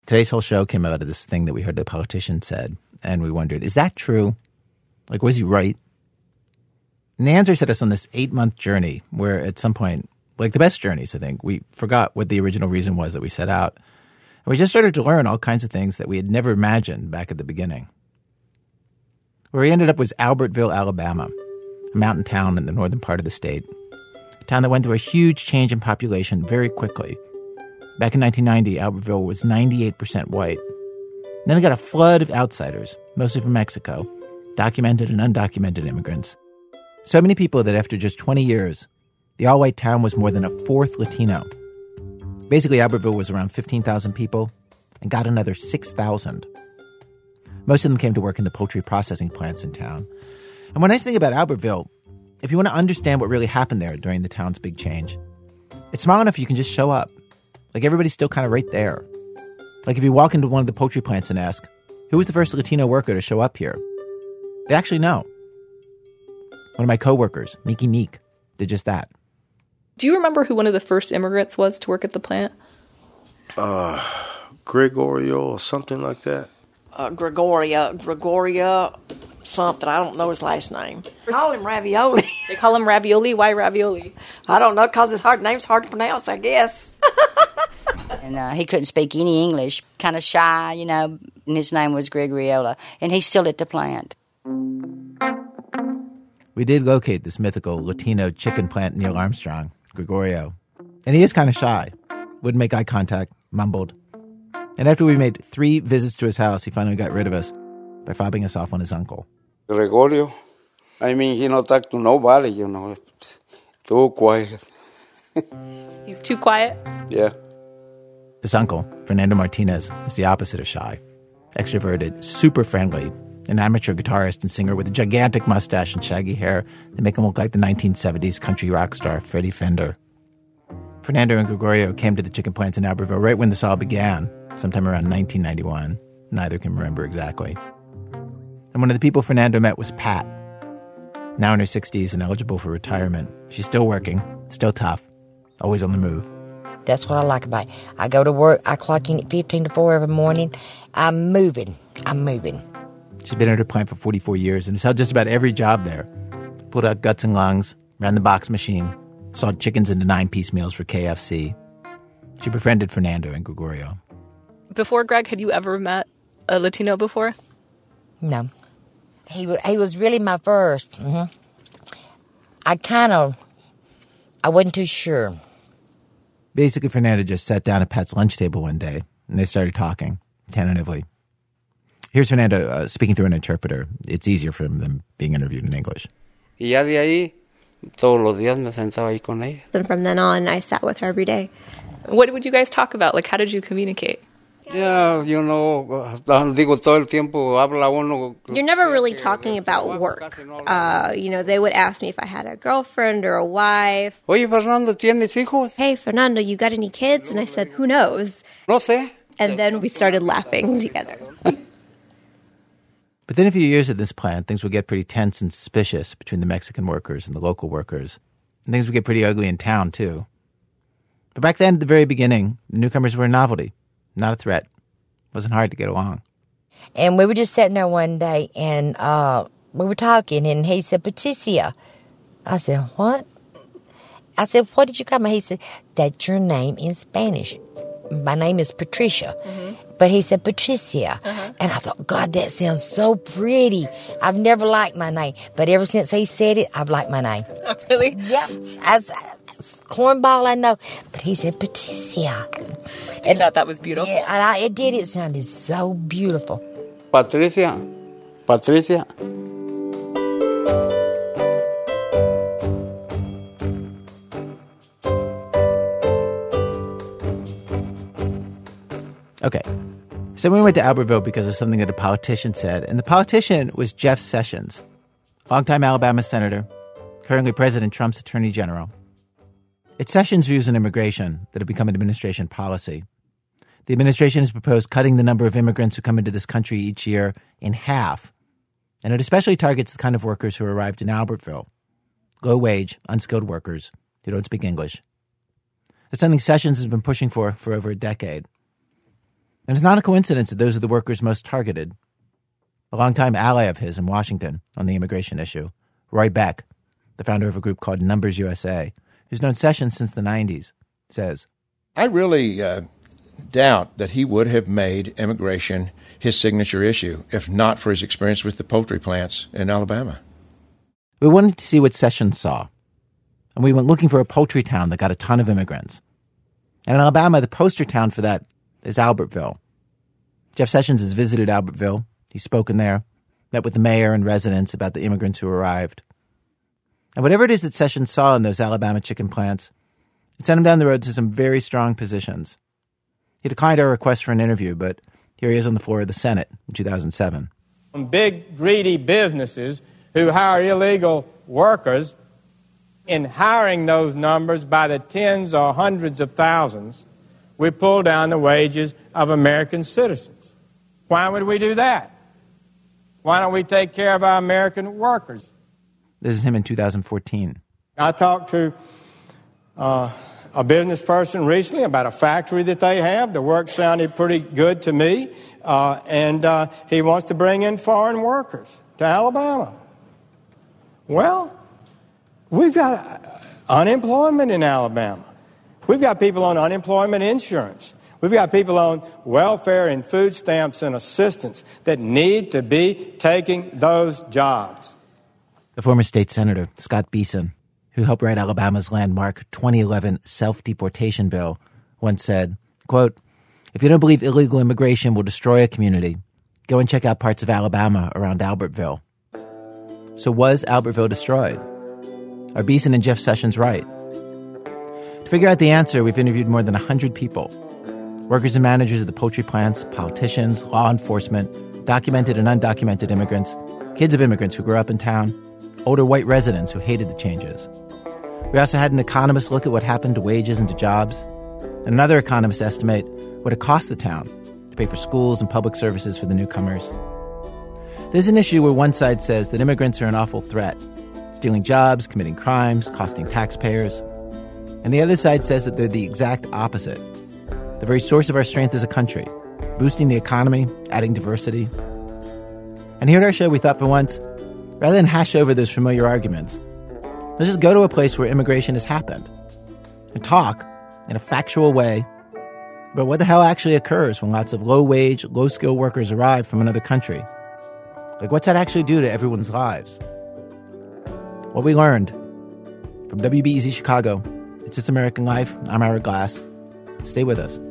Today's whole show came out of this thing that we heard the politician said, and we wondered, is that true? Like, was he right? And the answer set us on this 8-month journey where at some point, like the best journeys, I think, we forgot what the original reason was that we set out. And we just started to learn all kinds of things that we had never imagined back at the beginning. Where we ended up was Albertville, Alabama, a mountain town in the northern part of the state. A town that went through a huge change in population very quickly. Back in 1990, Albertville was 98% white. And then it got a flood of outsiders, mostly from Mexico, documented and undocumented immigrants. So many people that after just 20 years, the all-white town was more than a fourth Latino. Basically, Albertville was around 15,000 people and got another 6,000. Most of them came to work in the poultry processing plants in town. And one nice thing about Albertville, if you want to understand what really happened there during the town's big change, it's small enough you can just show up. Like everybody's still kind of right there. Like if you walk into one of the poultry plants and ask, who was the first Latino worker to show up here? They actually know. One of my coworkers, Mickey Meek, did just that. Do you remember who one of the first immigrants was to work at the plant? Gregorio or something like that. Gregoria something. I don't know his last name. Call him Ravioli. They call him Ravioli? Why Ravioli? I don't know, because his name's hard to pronounce, I guess. And he couldn't speak any English, kind of shy, and his name was Gregorio, and he's still at the plant. We did locate this mythical Latino chicken plant Neil Armstrong, Gregorio. And he is kind of shy. Wouldn't make eye contact, mumbled. And after we made 3 visits to his house, he finally got rid of us by fobbing us off on his uncle. Gregorio, he not talk to nobody, Too quiet. He's too quiet? Yeah. His uncle, Fernando Martinez, is the opposite of shy. Extroverted, super friendly, an amateur guitarist and singer with a gigantic mustache and shaggy hair that make him look like the 1970s country rock star Freddie Fender. Fernando and Gregorio came to the chicken plants in Albertville right when this all began, sometime around 1991. Neither can remember exactly. And one of the people Fernando met was Pat. Now in her 60s and eligible for retirement. She's still working, still tough, always on the move. That's what I like about it. I go to work, I clock in at 15 to 4 every morning. I'm moving. She's been at her plant for 44 years and has held just about every job there. Pulled out guts and lungs, ran the box machine, sawed chickens into 9-piece meals for KFC. She befriended Fernando and Gregorio. Before Greg, had you ever met a Latino before? No. He was really my first. Mm-hmm. I wasn't too sure. Basically, Fernando just sat down at Pat's lunch table one day, and they started talking, tentatively. Here's Fernando speaking through an interpreter. It's easier for him than being interviewed in English. Y ya de ahí, todos los días me sentaba ahí con ella. Then from then on, I sat with her every day. What would you guys talk about? Like, how did you communicate? Yeah, digo, todo el tiempo habla uno. You're never really talking about work. They would ask me if I had a girlfriend or a wife. Oye, Fernando, ¿tienes hijos? Hey, Fernando, you got any kids? And I said, who knows? No sé. And then we started laughing together. But then a few years at this plant, things would get pretty tense and suspicious between the Mexican workers and the local workers. And things would get pretty ugly in town, too. But back then, at the very beginning, the newcomers were a novelty. Not a threat. It wasn't hard to get along. And we were just sitting there one day, and we were talking, and he said, Patricia. I said, what? I said, what did you call me? He said, that's your name in Spanish. My name is Patricia. Mm-hmm. But he said, Patricia. Uh-huh. And I thought, God, that sounds so pretty. I've never liked my name. But ever since he said it, I've liked my name. Oh, really? Yeah. As cornball, I know. But he said, Patricia. I thought that was beautiful. Yeah, it did. It sounded so beautiful. Patricia. Okay, so we went to Albertville because of something that a politician said, and the politician was Jeff Sessions, longtime Alabama senator, currently President Trump's attorney general. It's Sessions' views on immigration that have become an administration policy. The administration has proposed cutting the number of immigrants who come into this country each year in half, and it especially targets the kind of workers who arrived in Albertville, low-wage, unskilled workers who don't speak English. It's something Sessions has been pushing for over a decade. And it's not a coincidence that those are the workers most targeted. A longtime ally of his in Washington on the immigration issue, Roy Beck, the founder of a group called Numbers USA, who's known Sessions since the 90s, says, I really doubt that he would have made immigration his signature issue if not for his experience with the poultry plants in Alabama. We wanted to see what Sessions saw, and we went looking for a poultry town that got a ton of immigrants. And in Alabama, the poster town for that is Albertville. Jeff Sessions has visited Albertville. He's spoken there, met with the mayor and residents about the immigrants who arrived. And whatever it is that Sessions saw in those Alabama chicken plants, it sent him down the road to some very strong positions. He declined our request for an interview, but here he is on the floor of the Senate in 2007. Big, greedy businesses who hire illegal workers, in hiring those numbers by the tens or hundreds of thousands, we pull down the wages of American citizens. Why would we do that? Why don't we take care of our American workers? This is him in 2014. I talked to a business person recently about a factory that they have. The work sounded pretty good to me, and he wants to bring in foreign workers to Alabama. Well, we've got unemployment in Alabama. We've got people on unemployment insurance. We've got people on welfare and food stamps and assistance that need to be taking those jobs. The former state senator, Scott Beeson, who helped write Alabama's landmark 2011 self-deportation bill, once said, quote, if you don't believe illegal immigration will destroy a community, go and check out parts of Alabama around Albertville. So was Albertville destroyed? Are Beeson and Jeff Sessions right? To figure out the answer, we've interviewed more than 100 people. Workers and managers of the poultry plants, politicians, law enforcement, documented and undocumented immigrants, kids of immigrants who grew up in town, older white residents who hated the changes. We also had an economist look at what happened to wages and to jobs, and another economist estimate what it cost the town to pay for schools and public services for the newcomers. There's an issue where one side says that immigrants are an awful threat, stealing jobs, committing crimes, costing taxpayers. And the other side says that they're the exact opposite, the very source of our strength as a country, boosting the economy, adding diversity. And here at our show, we thought for once, rather than hash over those familiar arguments, let's just go to a place where immigration has happened and talk in a factual way about what the hell actually occurs when lots of low-wage, low-skill workers arrive from another country. Like, what's that actually do to everyone's lives? What we learned from WBEZ Chicago, it's This American Life. I'm Ira Glass. Stay with us.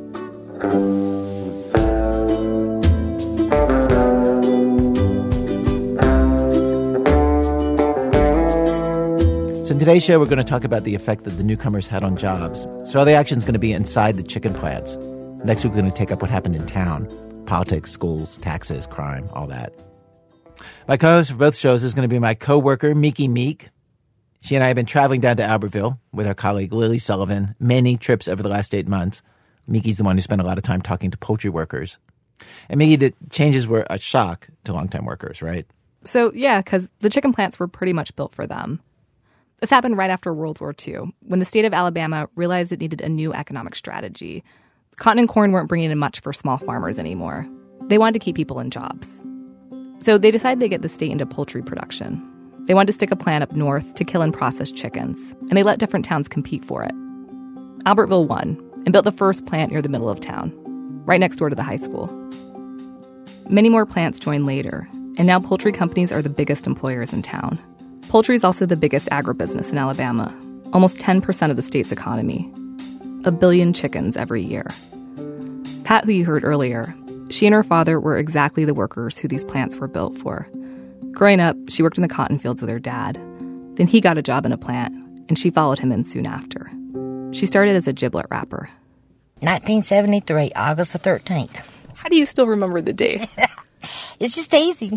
So in today's show, we're going to talk about the effect that the newcomers had on jobs. So all the action's going to be inside the chicken plants. Next week, we're going to take up what happened in town. Politics, schools, taxes, crime, all that. My co-host for both shows is going to be my co-worker, Miki Meek. She and I have been traveling down to Albertville with our colleague Lily Sullivan, many trips over the last 8 months. Miki's the one who spent a lot of time talking to poultry workers. And Miki, the changes were a shock to longtime workers, right? So, yeah, because the chicken plants were pretty much built for them. This happened right after World War II, when the state of Alabama realized it needed a new economic strategy. Cotton and corn weren't bringing in much for small farmers anymore. They wanted to keep people in jobs. So they decided they'd get the state into poultry production. They wanted to stick a plant up north to kill and process chickens, and they let different towns compete for it. Albertville won and built the first plant near the middle of town, right next door to the high school. Many more plants joined later, and now poultry companies are the biggest employers in town. Poultry is also the biggest agribusiness in Alabama, almost 10% of the state's economy. 1 billion chickens every year. Pat, who you heard earlier, she and her father were exactly the workers who these plants were built for. Growing up, she worked in the cotton fields with her dad. Then he got a job in a plant, and she followed him in soon after. She started as a giblet wrapper. 1973, August the 13th. How do you still remember the date? It's just easy.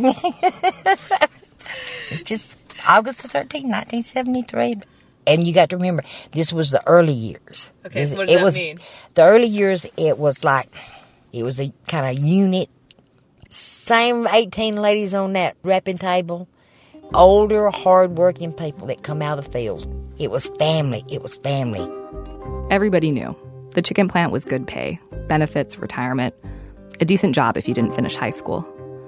It's just August the 13th, 1973. And you got to remember, this was the early years. Okay, so what does that mean? The early years, it was like, it was a kind of unit. Same 18 ladies on that wrapping table. Older, hard-working people that come out of the fields. It was family. It was family. Everybody knew. The chicken plant was good pay, benefits, retirement. a decent job if you didn't finish high school.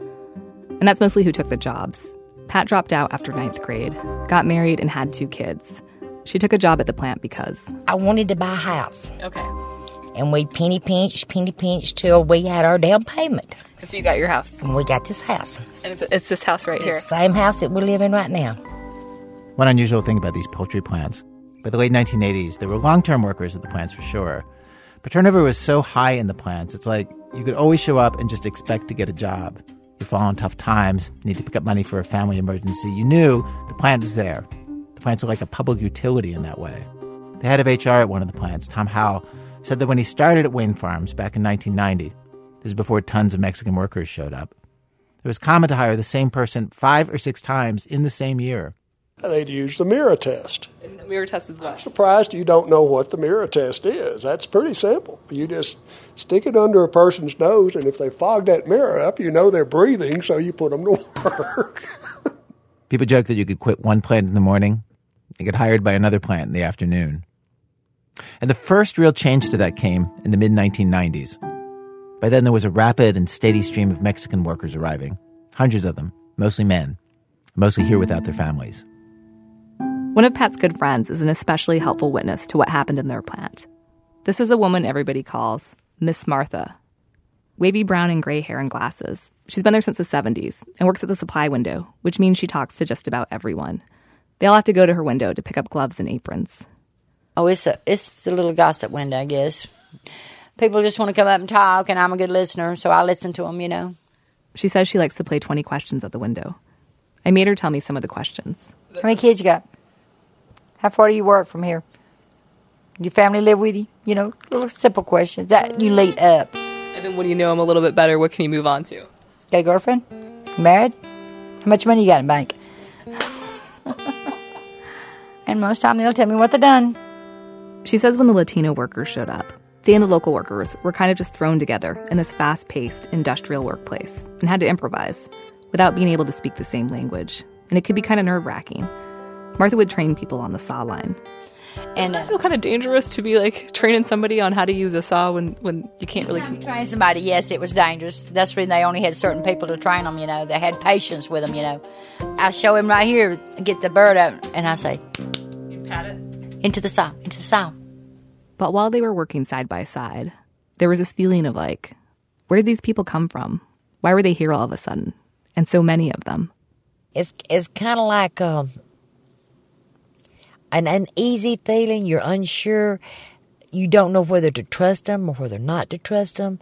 And that's mostly who took the jobs. Pat dropped out after 9th grade, got married, and had 2 kids. She took a job at the plant because I wanted to buy a house. Okay. And we penny pinched till we had our down payment. And so you got your house. And we got this house. And it's this house right here. The same house that we live in right now. One unusual thing about these poultry plants, by the late 1980s, there were long-term workers at the plants for sure. But turnover was so high in the plants, it's like you could always show up and just expect to get a job. You fall on tough times, need to pick up money for a family emergency. You knew the plant was there. The plants were like a public utility in that way. The head of HR at one of the plants, Tom Howell, said that when he started at Wayne Farms back in 1990, this is before tons of Mexican workers showed up, it was common to hire the same person 5 or 6 times in the same year. They'd use the mirror test. And the mirror test is what? I'm surprised you don't know what the mirror test is. That's pretty simple. You just stick it under a person's nose, and if they fog that mirror up, you know they're breathing, so you put them to work. People joke that you could quit one plant in the morning and get hired by another plant in the afternoon. And the first real change to that came in the mid-1990s. By then, there was a rapid and steady stream of Mexican workers arriving. Hundreds of them, mostly men, mostly here without their families. One of Pat's good friends is an especially helpful witness to what happened in their plant. This is a woman everybody calls Miss Martha. Wavy brown and gray hair and glasses. She's been there since the 70s and works at the supply window, which means she talks to just about everyone. They all have to go to her window to pick up gloves and aprons. Oh, it's the little gossip window, I guess. People just want to come up and talk, and I'm a good listener, so I listen to them, you know. She says she likes to play 20 questions at the window. I made her tell me some of the questions. How many kids you got? How far do you work from here? Your family live with you? You know, little simple questions that you lead up. And then when you know them a little bit better, what can you move on to? Got a girlfriend? You married? How much money you got in the bank? And most time they'll tell me what they've done. She says when the Latino workers showed up, they and the local workers were kind of just thrown together in this fast-paced industrial workplace and had to improvise without being able to speak the same language. And it could be kind of nerve-wracking. Martha would train people on the saw line. And I feel kind of dangerous to be like training somebody on how to use a saw when you can't really train somebody. Yes, it was dangerous. That's the reason they only had certain people to train them, you know. They had patience with them, you know. I show him right here, get the bird up, and I say, you pat it? Into the saw. But while they were working side by side, there was this feeling of like, where did these people come from? Why were they here all of a sudden? And so many of them. It's kind of like an uneasy feeling. You're unsure. You don't know whether to trust them or whether not to trust them.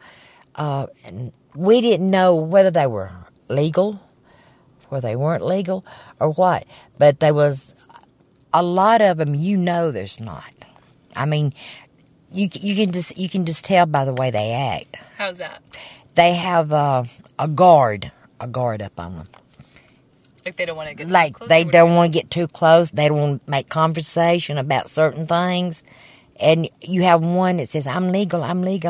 And we didn't know whether they were legal, or they weren't legal, or what. But there was a lot of them. You know, there's not. I mean, you can just tell by the way they act. How's that? They have a guard up on them. Like they don't want to get like too close? They don't want to get too close. They don't want to make conversation about certain things. And you have one that says, I'm legal.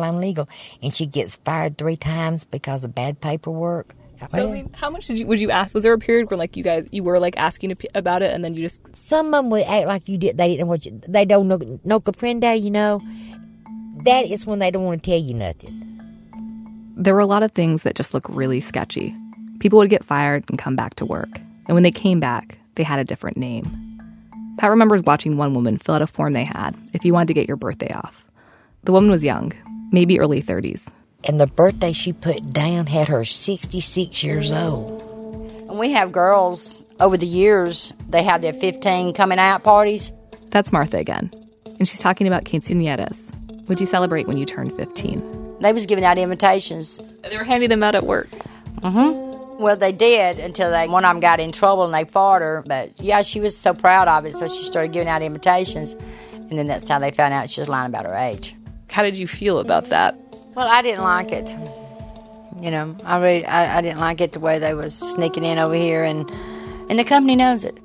And she gets fired 3 times because of bad paperwork. So, I mean, how much would you ask? Was there a period where, like, you were, like, asking about it, and then you just... Some of them would act like you did. They didn't know what they don't know. No comprende, you know. That is when they don't want to tell you nothing. There were a lot of things that just look really sketchy. People would get fired and come back to work. And when they came back, they had a different name. Pat remembers watching one woman fill out a form they had if you wanted to get your birthday off. The woman was young, maybe early 30s. And the birthday she put down had her 66 years old. And we have girls, over the years, they have their 15 coming out parties. That's Martha again. And she's talking about quinceañeras, which you celebrate when you turn 15. They was giving out invitations. They were handing them out at work. Mm-hmm. Well, they did until one of them got in trouble and they fought her. But, yeah, she was so proud of it, so she started giving out invitations. And then that's how they found out she was lying about her age. How did you feel about that? Well, I didn't like it. You know, I didn't like it the way they was sneaking in over here, and the company knows it.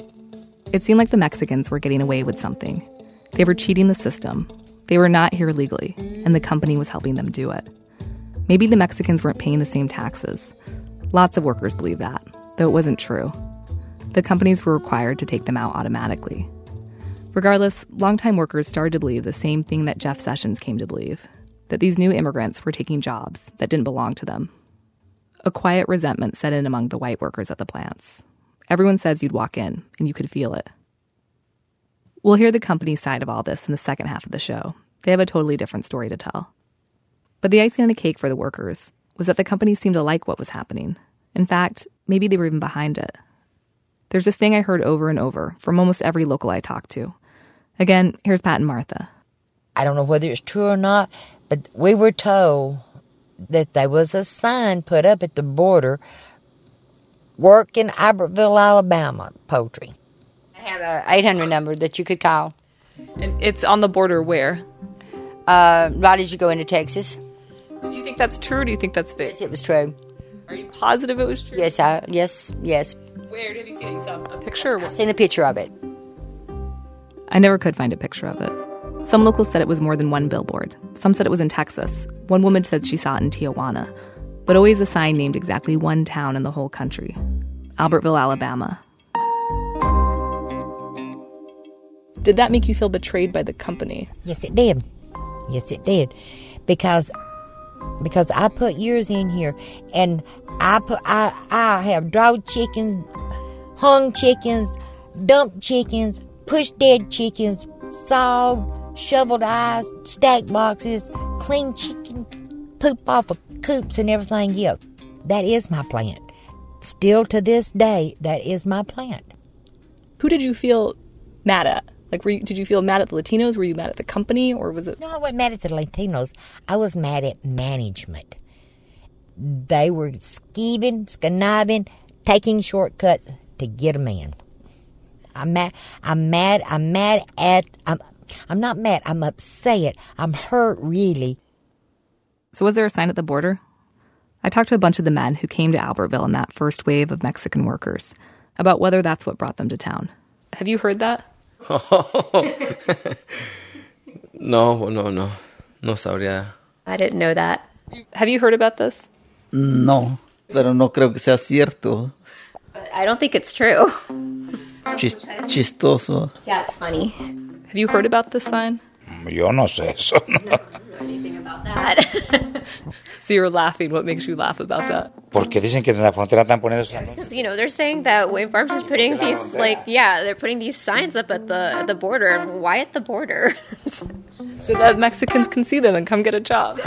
It seemed like the Mexicans were getting away with something. They were cheating the system. They were not here legally, and the company was helping them do it. Maybe the Mexicans weren't paying the same taxes. Lots of workers believe that, though it wasn't true. The companies were required to take them out automatically. Regardless, longtime workers started to believe the same thing that Jeff Sessions came to believe, that these new immigrants were taking jobs that didn't belong to them. A quiet resentment set in among the white workers at the plants. Everyone says you'd walk in and you could feel it. We'll hear the company's side of all this in the second half of the show. They have a totally different story to tell. But the icing on the cake for the workers was that the company seemed to like what was happening. In fact, maybe they were even behind it. There's this thing I heard over and over from almost every local I talked to. Again, here's Pat and Martha. I don't know whether it's true or not, but we were told that there was a sign put up at the border, work in Albertville, Alabama, poultry. I have an 800 number that you could call. And it's on the border where? Right as you go into Texas. So do you think that's true or do you think that's fake? Yes, it was true. Are you positive it was true? Yes. Where have you seen it? You saw a picture? Or what? I've seen a picture of it. I never could find a picture of it. Some locals said it was more than one billboard. Some said it was in Texas. One woman said she saw it in Tijuana. But always a sign named exactly one town in the whole country. Albertville, Alabama. Did that make you feel betrayed by the company? Yes, it did. Yes, it did. Because I put years in here, and I have drawed chickens, hung chickens, dumped chickens, pushed dead chickens, sawed, shoveled eyes, stacked boxes, cleaned chicken poop off of coops and everything else. That is my plant. Still to this day, that is my plant. Who did you feel mad at? Like, did you feel mad at the Latinos? Were you mad at the company, or was it? No, I wasn't mad at the Latinos. I was mad at management. They were scheming, conniving, taking shortcuts to get them in. I'm not mad. I'm upset. I'm hurt, really. So was there a sign at the border? I talked to a bunch of the men who came to Albertville in that first wave of Mexican workers about whether that's what brought them to town. Have you heard that? No sabría. I didn't know that. Have you heard about this? No, pero no creo que sea cierto. But I don't think it's true. Chistoso. Yeah, it's funny. Have you heard about this sign? Yo no sé eso. I don't know anything about that. So you're laughing. What makes you laugh about that? Porque dicen que en la frontera están poniendo. Because, they're saying that Wayne Farms is putting these, they're putting these signs up at the border. Why at the border? So that Mexicans can see them and come get a job.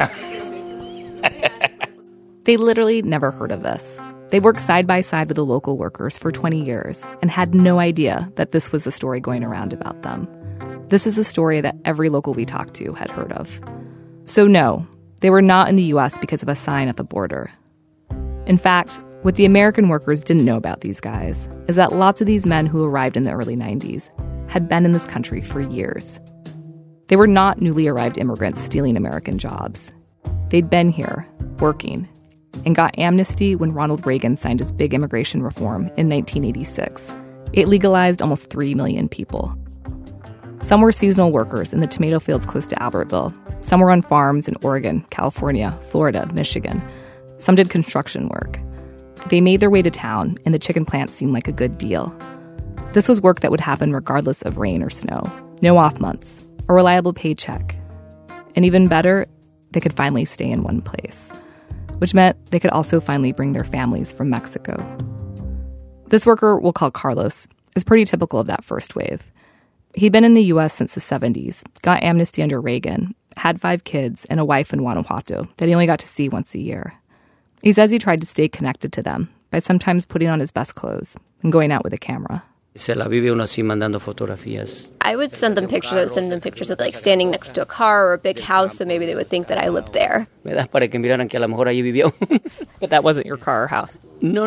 They literally never heard of this. They worked side by side with the local workers for 20 years and had no idea that this was the story going around about them. This is a story that every local we talked to had heard of. So no, they were not in the U.S. because of a sign at the border. In fact, what the American workers didn't know about these guys is that lots of these men who arrived in the early 90s had been in this country for years. They were not newly arrived immigrants stealing American jobs. They'd been here, working, and got amnesty when Ronald Reagan signed his big immigration reform in 1986. It legalized almost 3 million people. Some were seasonal workers in the tomato fields close to Albertville. Some were on farms in Oregon, California, Florida, Michigan. Some did construction work. They made their way to town, and the chicken plant seemed like a good deal. This was work that would happen regardless of rain or snow. No off months, a reliable paycheck. And even better, they could finally stay in one place, which meant they could also finally bring their families from Mexico. This worker, we'll call Carlos, is pretty typical of that first wave. He'd been in the U.S. since the 70s, got amnesty under Reagan, had 5 kids, and a wife in Guanajuato that he only got to see once a year. He says he tried to stay connected to them by sometimes putting on his best clothes and going out with a camera. Se la vive uno así mandando fotografías. I would send them pictures. I would send them pictures of standing next to a car or a big house, so maybe they would think that I lived there. ¿Verdad? Para que miraran que a lo mejor allí vivió. But that wasn't your car or house. No.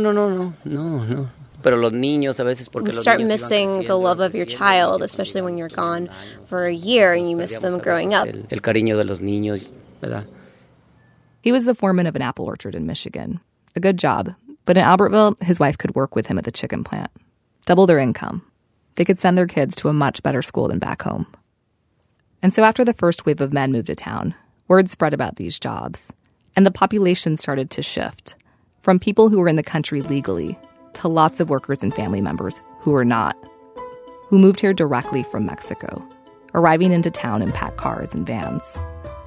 Pero los niños a veces porque you start missing the love of your child, especially when you're gone for a year and you miss them growing up. El cariño de los niños, ¿verdad? He was the foreman of an apple orchard in Michigan. A good job. But in Albertville, his wife could work with him at the chicken plant. Double their income. They could send their kids to a much better school than back home. And so after the first wave of men moved to town, word spread about these jobs. And the population started to shift from people who were in the country legally to lots of workers and family members who were not, who moved here directly from Mexico, arriving into town in packed cars and vans.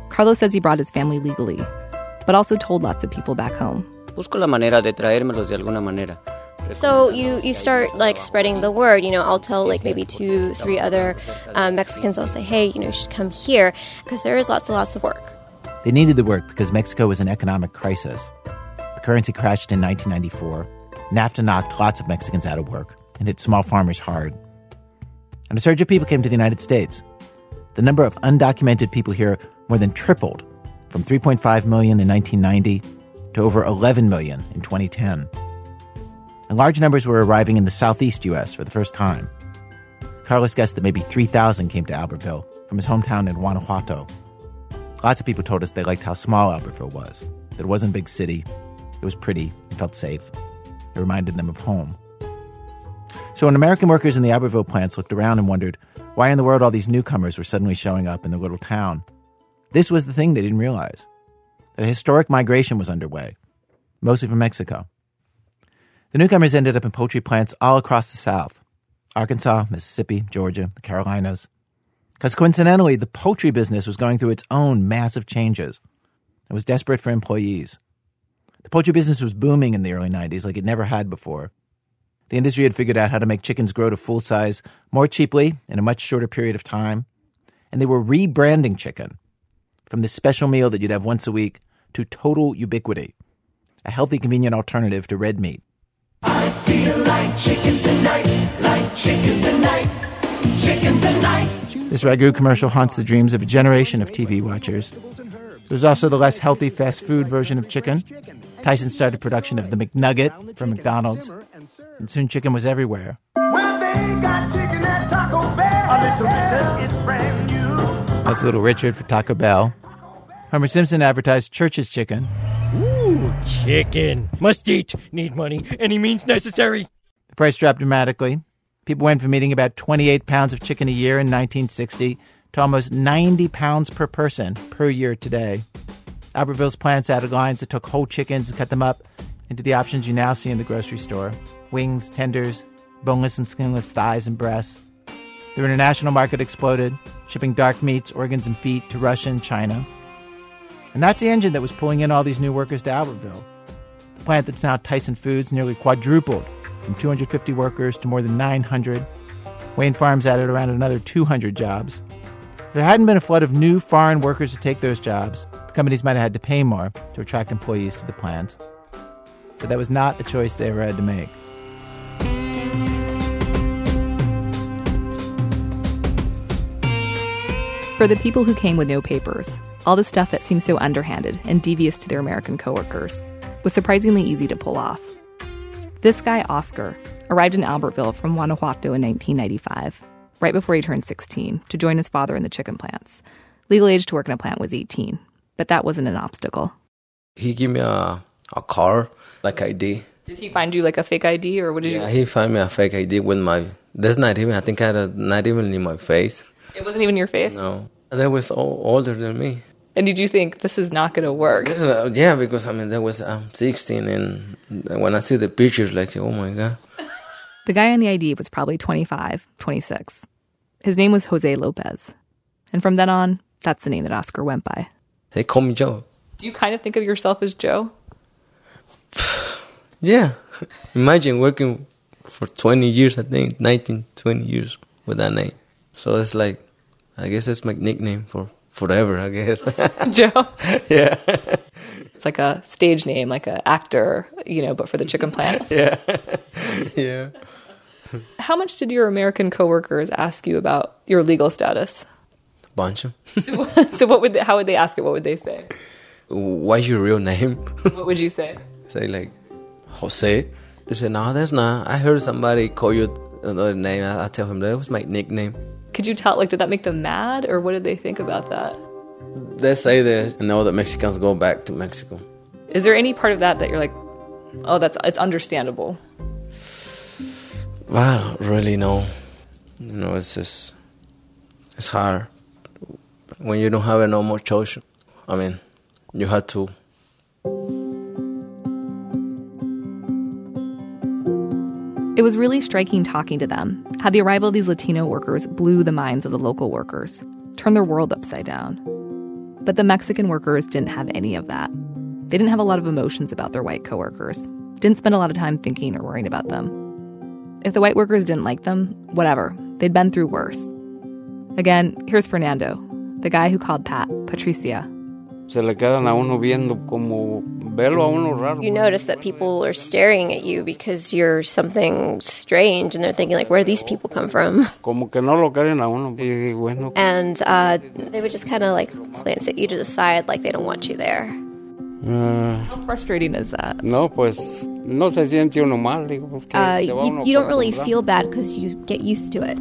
Carlos says he brought his family legally, but also told lots of people back home. Busco la manera de traérmelos de alguna manera. So you start like spreading the word. I'll tell like maybe 2-3 other Mexicans. I'll say, hey, you should come here because there is lots and lots of work. They needed the work because Mexico was in economic crisis. The currency crashed in 1994. NAFTA knocked lots of Mexicans out of work and hit small farmers hard. And a surge of people came to the United States. The number of undocumented people here more than tripled, from 3.5 million in 1990 to over 11 million in 2010. And large numbers were arriving in the southeast U.S. for the first time. Carlos guessed that maybe 3,000 came to Albertville from his hometown in Guanajuato. Lots of people told us they liked how small Albertville was, that it wasn't a big city, it was pretty, and felt safe. It reminded them of home. So when American workers in the Albertville plants looked around and wondered why in the world all these newcomers were suddenly showing up in their little town, this was the thing they didn't realize, that a historic migration was underway, mostly from Mexico. The newcomers ended up in poultry plants all across the South, Arkansas, Mississippi, Georgia, the Carolinas. Because coincidentally, the poultry business was going through its own massive changes. It was desperate for employees. The poultry business was booming in the early 90s like it never had before. The industry had figured out how to make chickens grow to full size more cheaply in a much shorter period of time. And they were rebranding chicken from this special meal that you'd have once a week to total ubiquity, a healthy, convenient alternative to red meat. I feel like chicken tonight, chicken tonight. This Ragu commercial haunts the dreams of a generation of TV watchers. There's also the less healthy fast food version of chicken. Tyson started production of the McNugget from McDonald's, and soon chicken was everywhere. Well, they got chicken at Taco Bell. A Little Richard is brand new. That's Little Richard for Taco Bell. Homer Simpson advertised Church's Chicken. Ooh, chicken. Must eat. Need money. Any means necessary. The price dropped dramatically. People went from eating about 28 pounds of chicken a year in 1960 to almost 90 pounds per person per year today. Albertville's plants added lines that took whole chickens and cut them up into the options you now see in the grocery store. Wings, tenders, boneless and skinless thighs and breasts. Their international market exploded, shipping dark meats, organs, and feet to Russia and China. And that's the engine that was pulling in all these new workers to Albertville. The plant that's now Tyson Foods nearly quadrupled from 250 workers to more than 900. Wayne Farms added around another 200 jobs. If there hadn't been a flood of new foreign workers to take those jobs, the companies might have had to pay more to attract employees to the plants. But that was not a choice they ever had to make. For the people who came with no papers, all the stuff that seemed so underhanded and devious to their American coworkers was surprisingly easy to pull off. This guy, Oscar, arrived in Albertville from Guanajuato in 1995, right before he turned 16, to join his father in the chicken plants. Legal age to work in a plant was 18, but that wasn't an obstacle. He gave me a card, like ID. Did he find you like a fake ID, or what did you... Yeah, he found me a fake ID with my... That's not even... I think I had not even in my face. It wasn't even your face? No. They was older than me. And did you think, this is not going to work? Yeah, because, that was 16, and when I see the pictures, like, oh, my God. The guy on the ID was probably 25, 26. His name was Jose Lopez. And from then on, that's the name that Oscar went by. They call me Joe. Do you kind of think of yourself as Joe? Yeah. Imagine working for 20 years, I think, 19, 20 years with that name. So it's like, I guess that's my nickname for forever, I guess. Joe? Yeah. It's like a stage name, like an actor, but for the chicken plant. Yeah. Yeah. How much did your American coworkers ask you about your legal status? A bunch of. So how would they ask it? What would they say? What's your real name? What would you say? Say like, Jose. They said, no, that's not. I heard somebody call you another name. I tell him that was my nickname. Could you tell, did that make them mad, or what did they think about that? They say that, that Mexicans go back to Mexico. Is there any part of that you're like, oh, it's understandable? I don't really know. It's just, it's hard. When you don't have no more choice, you have to. It was really striking talking to them, how the arrival of these Latino workers blew the minds of the local workers, turned their world upside down. But the Mexican workers didn't have any of that. They didn't have a lot of emotions about their white coworkers, didn't spend a lot of time thinking or worrying about them. If the white workers didn't like them, whatever, they'd been through worse. Again, here's Fernando, the guy who called Pat Patricia. Se le quedan a uno viendo como verlo a uno raro. You notice that people are staring at you because you're something strange, and they're thinking, like, where do these people come from? Como que no lo quieren a uno. Y bueno. And they would just kind of, like, glance at you to the side like they don't want you there. How frustrating is that? No, pues, no se siente uno mal. Digo, pues, que se va uno you don't really feel bad because you get used to it.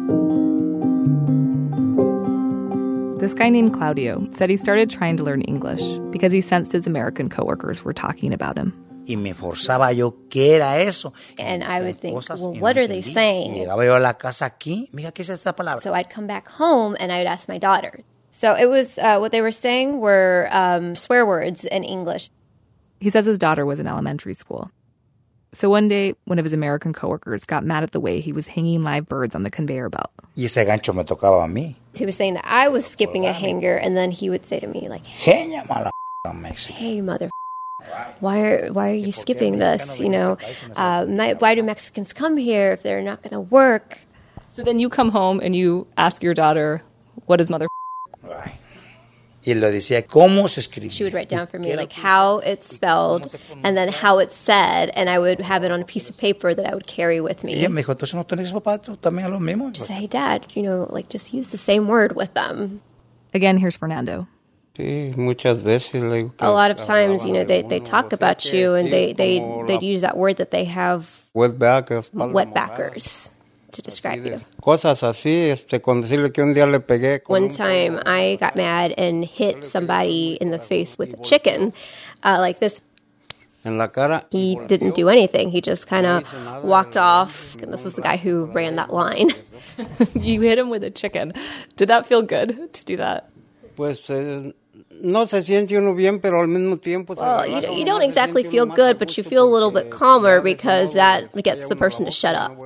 This guy named Claudio said he started trying to learn English because he sensed his American coworkers were talking about him. Y me forzaba yo, ¿qué era eso? And I would think, well, what are they saying? Llegaba yo a la casa aquí, mira, ¿qué es esta palabra? So I'd come back home and I would ask my daughter. So it was, what they were saying were swear words in English. He says his daughter was in elementary school. So one day, one of his American coworkers got mad at the way he was hanging live birds on the conveyor belt. Y ese gancho me tocaba a mí. He was saying that I was skipping a hanger, and then he would say to me, like, Genia mala Mexico. Hey, mother, why are you skipping this? You know, why do Mexicans come here if they're not going to work? So then you come home and you ask your daughter, what is mother? Right. Y lo decía, ¿cómo se escribe? She would write down for me, like, how it's spelled and then how it's said, and I would have it on a piece of paper that I would carry with me. Ella me dijo, ¿entonces no tienes papá? ¿Tú también lo mismo? She said, hey, Dad, you know, like, just use the same word with them. Again, here's Fernando. Sí, muchas veces. Like, a lot of times, you know, they talk about you, and they'd use that word that they have, wetbackers, to describe you. Cosas así, con decirle que un día le pegué. One time I got mad and hit somebody in the face with a chicken, like this. En la cara. He didn't do anything. He just kind of walked off. And this was the guy who ran that line. You hit him with a chicken. Did that feel good to do that? Pues no se siente uno bien, pero al mismo tiempo. Well, you don't exactly feel good, but you feel a little bit calmer because that gets the person to shut up.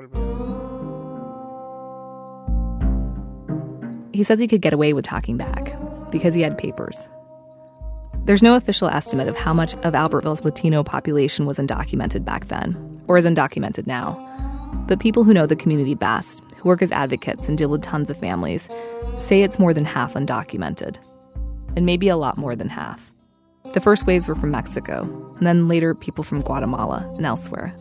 He says he could get away with talking back because he had papers. There's no official estimate of how much of Albertville's Latino population was undocumented back then, or is undocumented now. But people who know the community best, who work as advocates and deal with tons of families, say it's more than half undocumented. And maybe a lot more than half. The first waves were from Mexico, and then later people from Guatemala and elsewhere.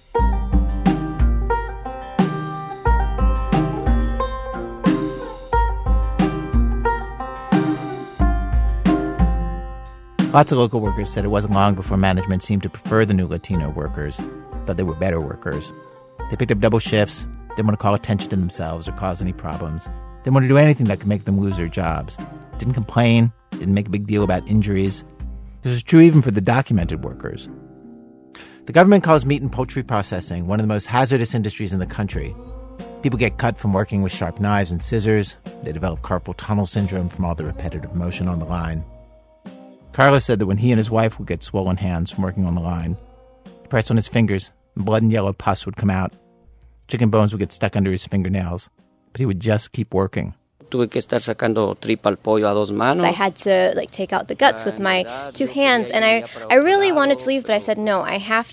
Lots of local workers said it wasn't long before management seemed to prefer the new Latino workers, thought they were better workers. They picked up double shifts, didn't want to call attention to themselves or cause any problems, didn't want to do anything that could make them lose their jobs, didn't complain, didn't make a big deal about injuries. This was true even for the documented workers. The government calls meat and poultry processing one of the most hazardous industries in the country. People get cut from working with sharp knives and scissors. They develop carpal tunnel syndrome from all the repetitive motion on the line. Carlos said that when he and his wife would get swollen hands from working on the line, he'd press on his fingers, and blood and yellow pus would come out. Chicken bones would get stuck under his fingernails, but he would just keep working. Tuve que estar sacando tripa al pollo a dos manos. I had to take out the guts with my two hands, and I really wanted to leave, but I said no. I have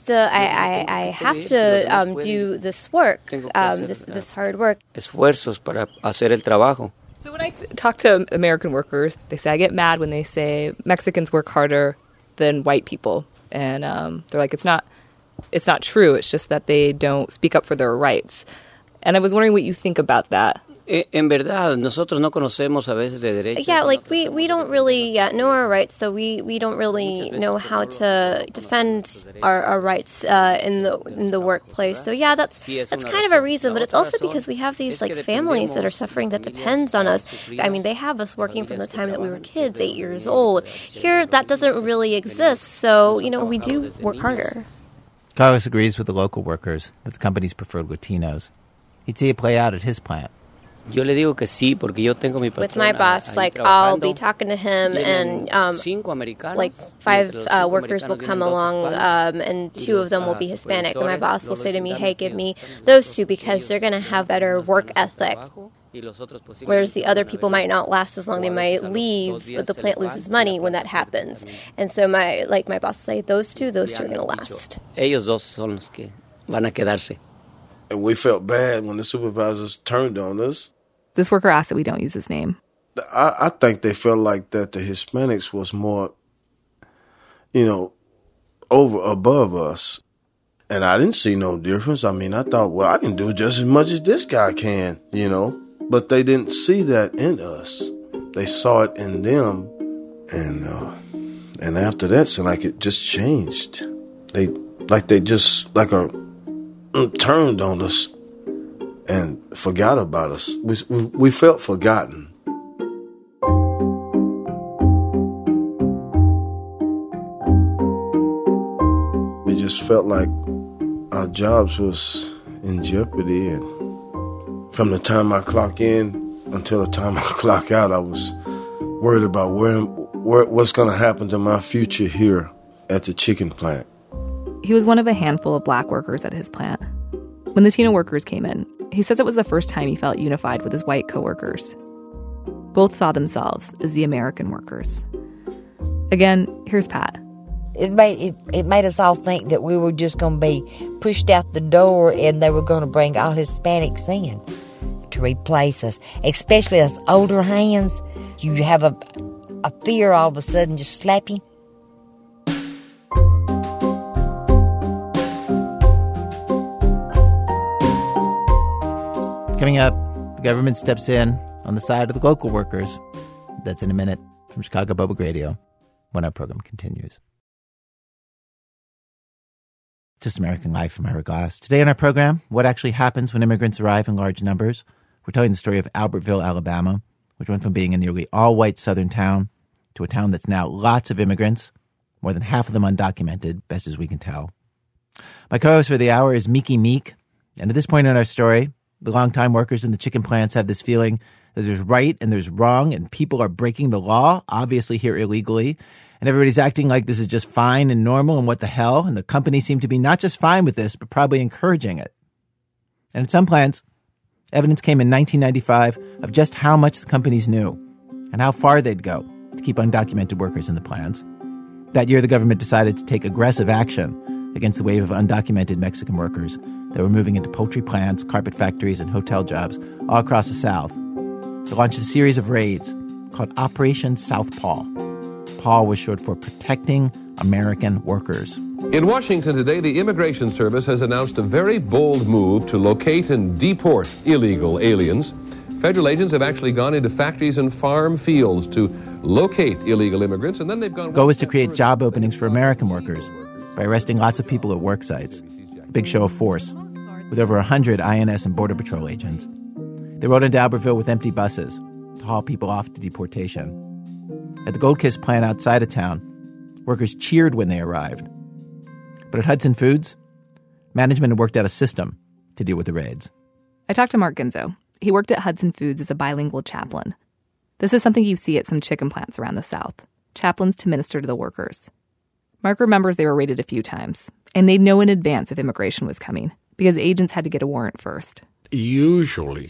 to do this work, this hard work. Esfuerzos para hacer el trabajo. So when I talk to American workers, they say I get mad when they say Mexicans work harder than white people, and they're like, it's not true. It's just that they don't speak up for their rights. And I was wondering what you think about that. En verdad, nosotros no conocemos a veces de derechos. Yeah, like we don't really know our rights, so we don't really know how to defend our rights in the workplace. So yeah, that's kind of a reason, but it's also because we have these like families that are suffering that depends on us. I mean, they have us working from the time that we were kids, 8 years old. Here, that doesn't really exist, so you know we do work harder. Carlos agrees with the local workers that the companies preferred Latinos. He'd see it play out at his plant. Yo le digo que sí, porque yo tengo mi patrona. With my boss, like I'll be talking to him, and like 5 workers will come along, and 2 of them will be Hispanic. And my boss will say to me, "Hey, give me those 2 because they're going to have better work ethic." Whereas the other people might not last as long. They might leave, but the plant loses money when that happens. And so my boss say, those two are going to last. Ellos dos son los que van a quedarse. And we felt bad when the supervisors turned on us. This worker asked that we don't use his name. I think they felt like that the Hispanics was more, above us. And I didn't see no difference. I mean, I thought, well, I can do just as much as this guy can, But they didn't see that in us. They saw it in them. And after that, so like it just changed. They just turned on us and forgot about us. We felt forgotten. We just felt like our jobs was in jeopardy, and from the time I clock in until the time I clock out, I was worried about what's going to happen to my future here at the chicken plant. He was one of a handful of black workers at his plant. When the Latino workers came in, he says it was the first time he felt unified with his white coworkers. Both saw themselves as the American workers. Again, here's Pat. It made us all think that we were just going to be pushed out the door and they were going to bring all Hispanics in to replace us, especially us older hands. You have a fear all of a sudden just slap you. Coming up, the government steps in on the side of the local workers. That's in a minute from Chicago Public Radio when our program continues. This American Life from Ira Glass. Today on our program, what actually happens when immigrants arrive in large numbers. We're telling the story of Albertville, Alabama, which went from being a nearly all-white southern town to a town that's now lots of immigrants, more than half of them undocumented, best as we can tell. My co-host for the hour is Miki Meek, and at this point in our story, the longtime workers in the chicken plants have this feeling that there's right and there's wrong, and people are breaking the law, obviously here illegally, and everybody's acting like this is just fine and normal and what the hell, and the companies seem to be not just fine with this, but probably encouraging it. And at some plants, evidence came in 1995 of just how much the companies knew and how far they'd go to keep undocumented workers in the plants. That year, the government decided to take aggressive action against the wave of undocumented Mexican workers that were moving into poultry plants, carpet factories, and hotel jobs all across the South. They launched a series of raids called Operation Southpaw. PAW was short for Protecting American Workers. In Washington today, the Immigration Service has announced a very bold move to locate and deport illegal aliens. Federal agents have actually gone into factories and farm fields to locate illegal immigrants, and then they've gone... The goal was to create job openings for American workers by arresting lots of people at work sites. A big show of force, with over 100 INS and Border Patrol agents. They rode into Albertville with empty buses to haul people off to deportation. At the Gold Kiss plant outside of town, workers cheered when they arrived. But at Hudson Foods, management had worked out a system to deal with the raids. I talked to Mark Ginzo. He worked at Hudson Foods as a bilingual chaplain. This is something you see at some chicken plants around the South, chaplains to minister to the workers. Mark remembers they were raided a few times, and they'd know in advance if immigration was coming, because agents had to get a warrant first. Usually,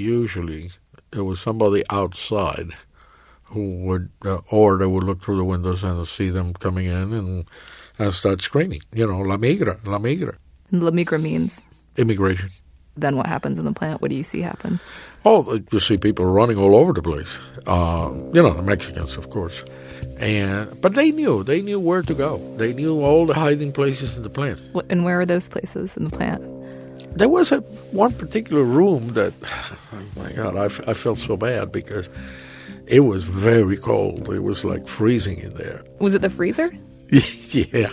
it was somebody outside who would, or they would look through the windows and see them coming in and start screaming, la migra. And la migra means? Immigration. Then what happens in the plant? What do you see happen? Oh, you see people running all over the place. The Mexicans, of course. But they knew where to go. They knew all the hiding places in the plant. And where are those places in the plant? There was one particular room that, oh my God, I felt so bad because it was very cold. It was like freezing in there. Was it the freezer? Yeah.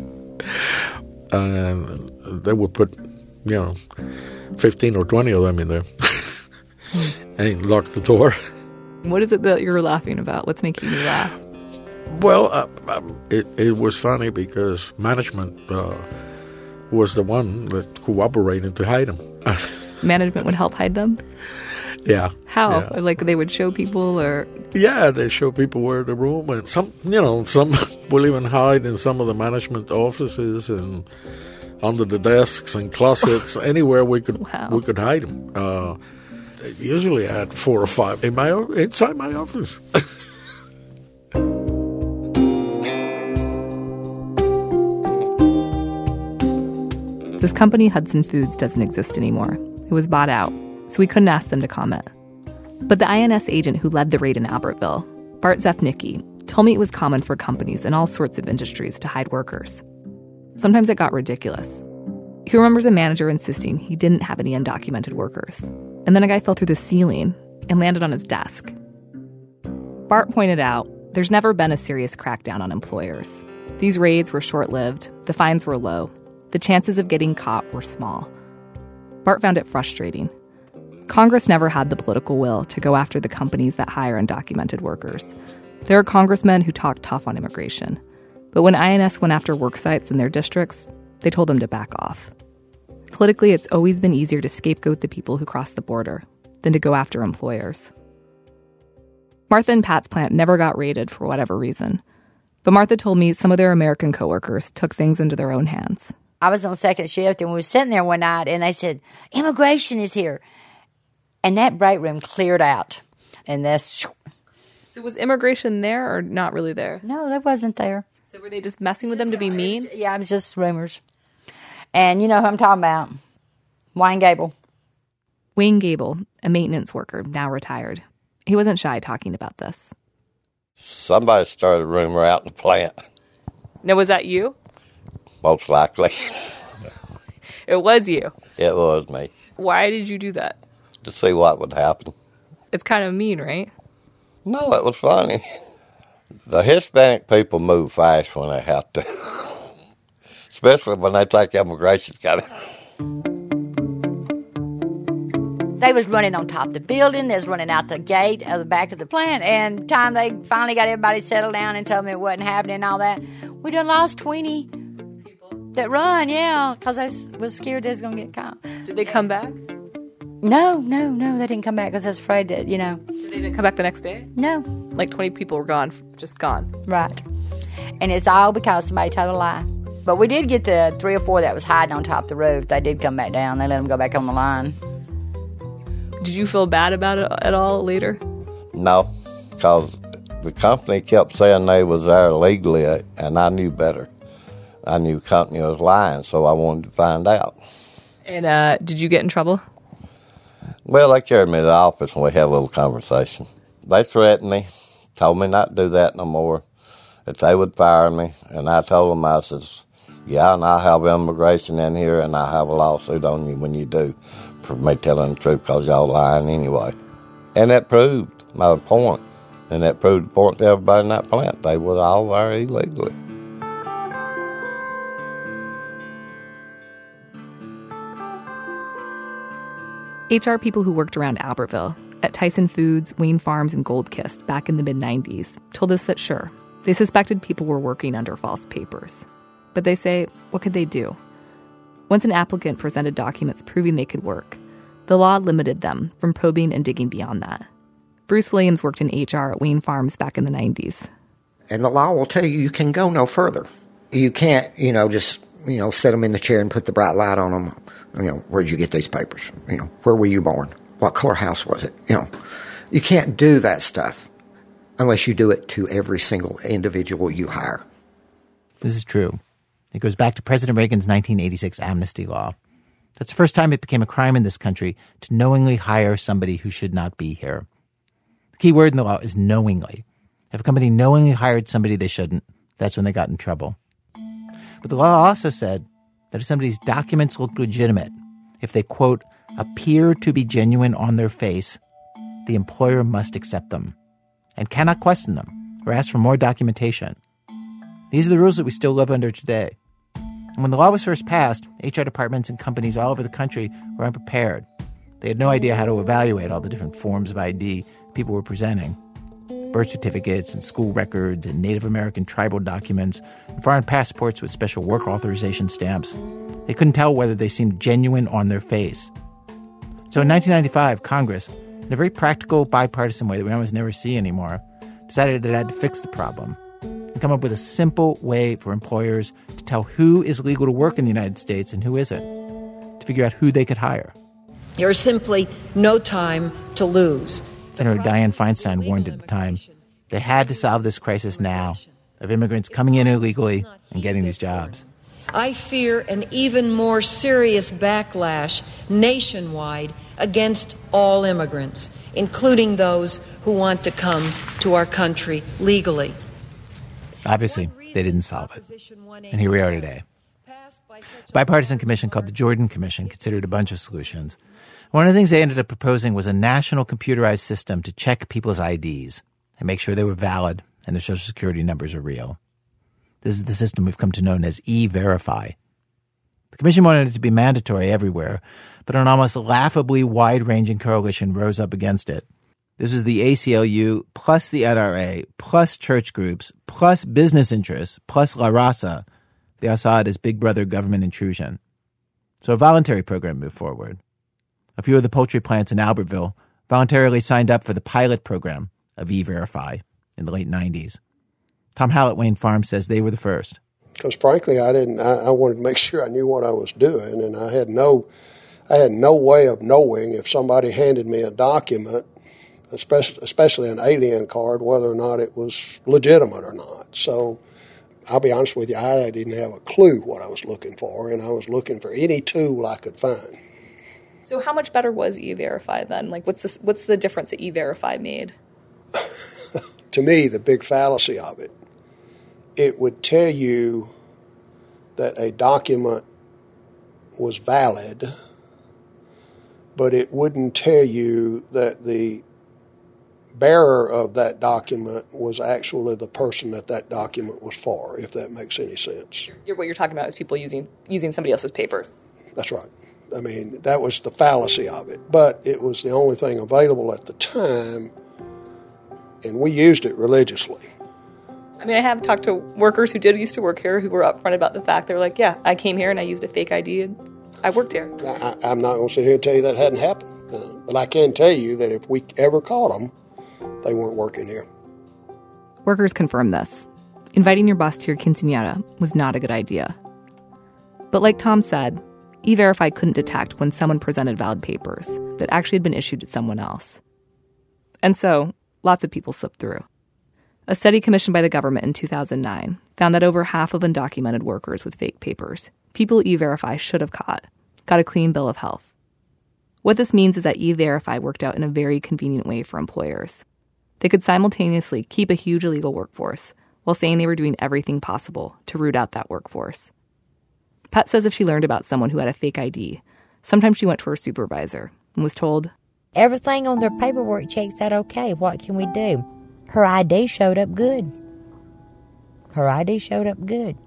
And they would put, 15 or 20 of them in there and lock the door. What is it that you're laughing about? What's making you laugh? Well, it was funny because management was the one that cooperated to hide them. Management would help hide them? Yeah. How? Yeah. Like they would show people or... Yeah, they show people where the room, and some will even hide in some of the management offices and under the desks and closets, anywhere we could hide them. Usually I had 4 or 5 inside my office. This company, Hudson Foods, doesn't exist anymore. It was bought out, so we couldn't ask them to comment. But the INS agent who led the raid in Albertville, Bart Zefnicki, told me it was common for companies in all sorts of industries to hide workers. Sometimes it got ridiculous. He remembers a manager insisting he didn't have any undocumented workers. And then a guy fell through the ceiling and landed on his desk. Bart pointed out there's never been a serious crackdown on employers. These raids were short-lived, the fines were low, the chances of getting caught were small. Bart found it frustrating. Congress never had the political will to go after the companies that hire undocumented workers. There are congressmen who talk tough on immigration. But when INS went after work sites in their districts, they told them to back off. Politically, it's always been easier to scapegoat the people who cross the border than to go after employers. Martha and Pat's plant never got raided for whatever reason. But Martha told me some of their American coworkers took things into their own hands. I was on second shift, and we were sitting there one night, and they said, immigration is here. And that break room cleared out. And that's... So was immigration there or not really there? No, that wasn't there. So were they just messing with them to be mean? Yeah, it was just rumors. And you know who I'm talking about. Wayne Gable. Wayne Gable, a maintenance worker, now retired. He wasn't shy talking about this. Somebody started a rumor out in the plant. Now, was that you? Most likely. It was you? It was me. Why did you do that? To see what would happen. It's kind of mean, right? No, it was funny. The Hispanic people move fast when they have to. Especially when they think immigration's got it. They was running on top of the building. They was running out the gate of the back of the plant. And time they finally got everybody settled down and told them it wasn't happening and all that, we done lost 20 people that run, yeah, because they was scared they was going to get caught. Did they come back? No, they didn't come back because I was afraid that, They didn't come back the next day? No. Like 20 people were gone, just gone. Right. And it's all because somebody told a lie. But we did get the 3 or 4 that was hiding on top of the roof. They did come back down. They let them go back on the line. Did you feel bad about it at all later? No, because the company kept saying they was there legally, and I knew better. I knew the company was lying, so I wanted to find out. And did you get in trouble? Well, they carried me to the office and we had a little conversation. They threatened me, told me not to do that no more, that they would fire me. And I told them, I says, yeah, and I have immigration in here and I have a lawsuit on you when you do for me telling the truth because y'all lying anyway. And that proved my point. And that proved the point to everybody in that plant. They were all there illegally. HR people who worked around Albertville, at Tyson Foods, Wayne Farms, and Goldkist back in the mid-'90s told us that sure, they suspected people were working under false papers. But they say, what could they do? Once an applicant presented documents proving they could work, the law limited them from probing and digging beyond that. Bruce Williams worked in HR at Wayne Farms back in the 90s. And the law will tell you you can go no further. You can't, just, set them in the chair and put the bright light on them. Where'd you get these papers? Where were you born? What color house was it? You can't do that stuff unless you do it to every single individual you hire. This is true. It goes back to President Reagan's 1986 amnesty law. That's the first time it became a crime in this country to knowingly hire somebody who should not be here. The key word in the law is knowingly. If a company knowingly hired somebody they shouldn't, that's when they got in trouble. But the law also said that if somebody's documents look legitimate, if they, quote, appear to be genuine on their face, the employer must accept them and cannot question them or ask for more documentation. These are the rules that we still live under today. And when the law was first passed, HR departments and companies all over the country were unprepared. They had no idea how to evaluate all the different forms of ID people were presenting. Birth certificates and school records and Native American tribal documents and foreign passports with special work authorization stamps. They couldn't tell whether they seemed genuine on their face. So in 1995, Congress, in a very practical, bipartisan way that we almost never see anymore, decided that it had to fix the problem and come up with a simple way for employers to tell who is legal to work in the United States and who isn't, to figure out who they could hire. There is simply no time to lose. Senator Dianne Feinstein warned at the time they had to solve this crisis now of immigrants coming in illegally and getting these jobs. I fear an even more serious backlash nationwide against all immigrants, including those who want to come to our country legally. Obviously, they didn't solve it. And here we are today. A bipartisan commission called the Jordan Commission considered a bunch of solutions. One of the things they ended up proposing was a national computerized system to check people's IDs and make sure they were valid and their Social Security numbers are real. This is the system we've come to know as E-Verify. The commission wanted it to be mandatory everywhere, but an almost laughably wide-ranging coalition rose up against it. This was the ACLU plus the NRA plus church groups plus business interests plus La Raza. They all saw it as Big Brother government intrusion. So a voluntary program moved forward. A few of the poultry plants in Albertville voluntarily signed up for the pilot program of E-Verify in the late 90s. Tom Howell, Wayne Farm, says they were the first. Because frankly, I wanted to make sure I knew what I was doing, and I had no way of knowing if somebody handed me a document, especially an alien card, whether or not it was legitimate or not. So I'll be honest with you, I didn't have a clue what I was looking for, and I was looking for any tool I could find. So how much better was E-Verify then? Like, what's the difference that E-Verify made? To me, the big fallacy of it, it would tell you that a document was valid, but it wouldn't tell you that the bearer of that document was actually the person that document was for, if that makes any sense. What you're talking about is people using somebody else's papers. That's right. I mean, that was the fallacy of it. But it was the only thing available at the time, and we used it religiously. I mean, I have talked to workers who did used to work here who were upfront about the fact. They were like, yeah, I came here and I used a fake ID and I worked here. I'm not going to sit here and tell you that hadn't happened. But I can tell you that if we ever caught them, they weren't working here. Workers confirmed this. Inviting your boss to your quinceañera was not a good idea. But like Tom said, E-Verify couldn't detect when someone presented valid papers that actually had been issued to someone else. And so, lots of people slipped through. A study commissioned by the government in 2009 found that over half of undocumented workers with fake papers, people E-Verify should have caught, got a clean bill of health. What this means is that E-Verify worked out in a very convenient way for employers. They could simultaneously keep a huge illegal workforce while saying they were doing everything possible to root out that workforce. Pat says if she learned about someone who had a fake ID, sometimes she went to her supervisor and was told, everything on their paperwork checks out okay. What can we do? Her ID showed up good. Her ID showed up good.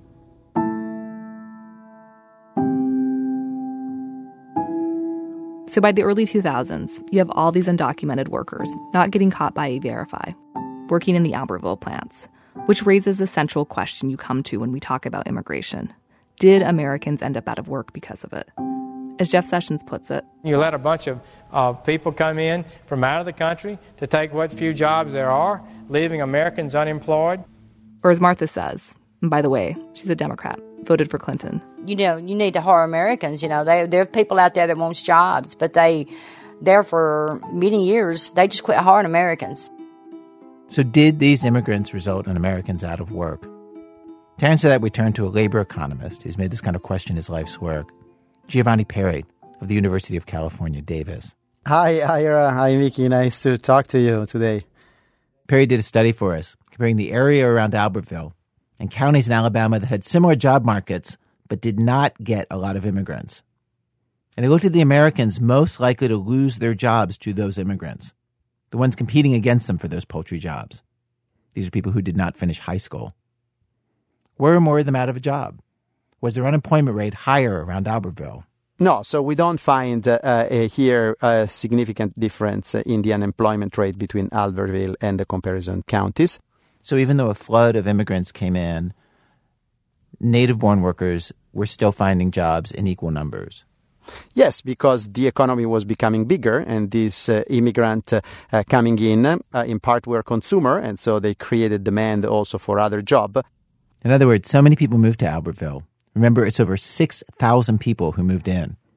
So by the early 2000s, you have all these undocumented workers not getting caught by E-Verify, working in the Albertville plants, which raises the central question you come to when we talk about immigration. Did Americans end up out of work because of it? As Jeff Sessions puts it, you let a bunch of people come in from out of the country to take what few jobs there are, leaving Americans unemployed. Or as Martha says, and by the way, she's a Democrat, voted for Clinton. You know, you need to hire Americans. You know, there are people out there that wants jobs, but there for many years, they just quit hiring Americans. So did these immigrants result in Americans out of work? To answer that, we turn to a labor economist who's made this kind of question his life's work, Giovanni Perry of the University of California, Davis. Hi, Ira. Hi, Mickey. Nice to talk to you today. Perry did a study for us, comparing the area around Albertville and counties in Alabama that had similar job markets but did not get a lot of immigrants. And he looked at the Americans most likely to lose their jobs to those immigrants, the ones competing against them for those poultry jobs. These are people who did not finish high school. Were more of them out of a job? Was their unemployment rate higher around Albertville? No, so we don't find here a significant difference in the unemployment rate between Albertville and the comparison counties. So even though a flood of immigrants came in, native-born workers were still finding jobs in equal numbers. Yes, because the economy was becoming bigger, and these immigrant coming in part were consumer, and so they created demand also for other jobs. In other words, so many people moved to Albertville. Remember, it's over 6,000 people who moved in.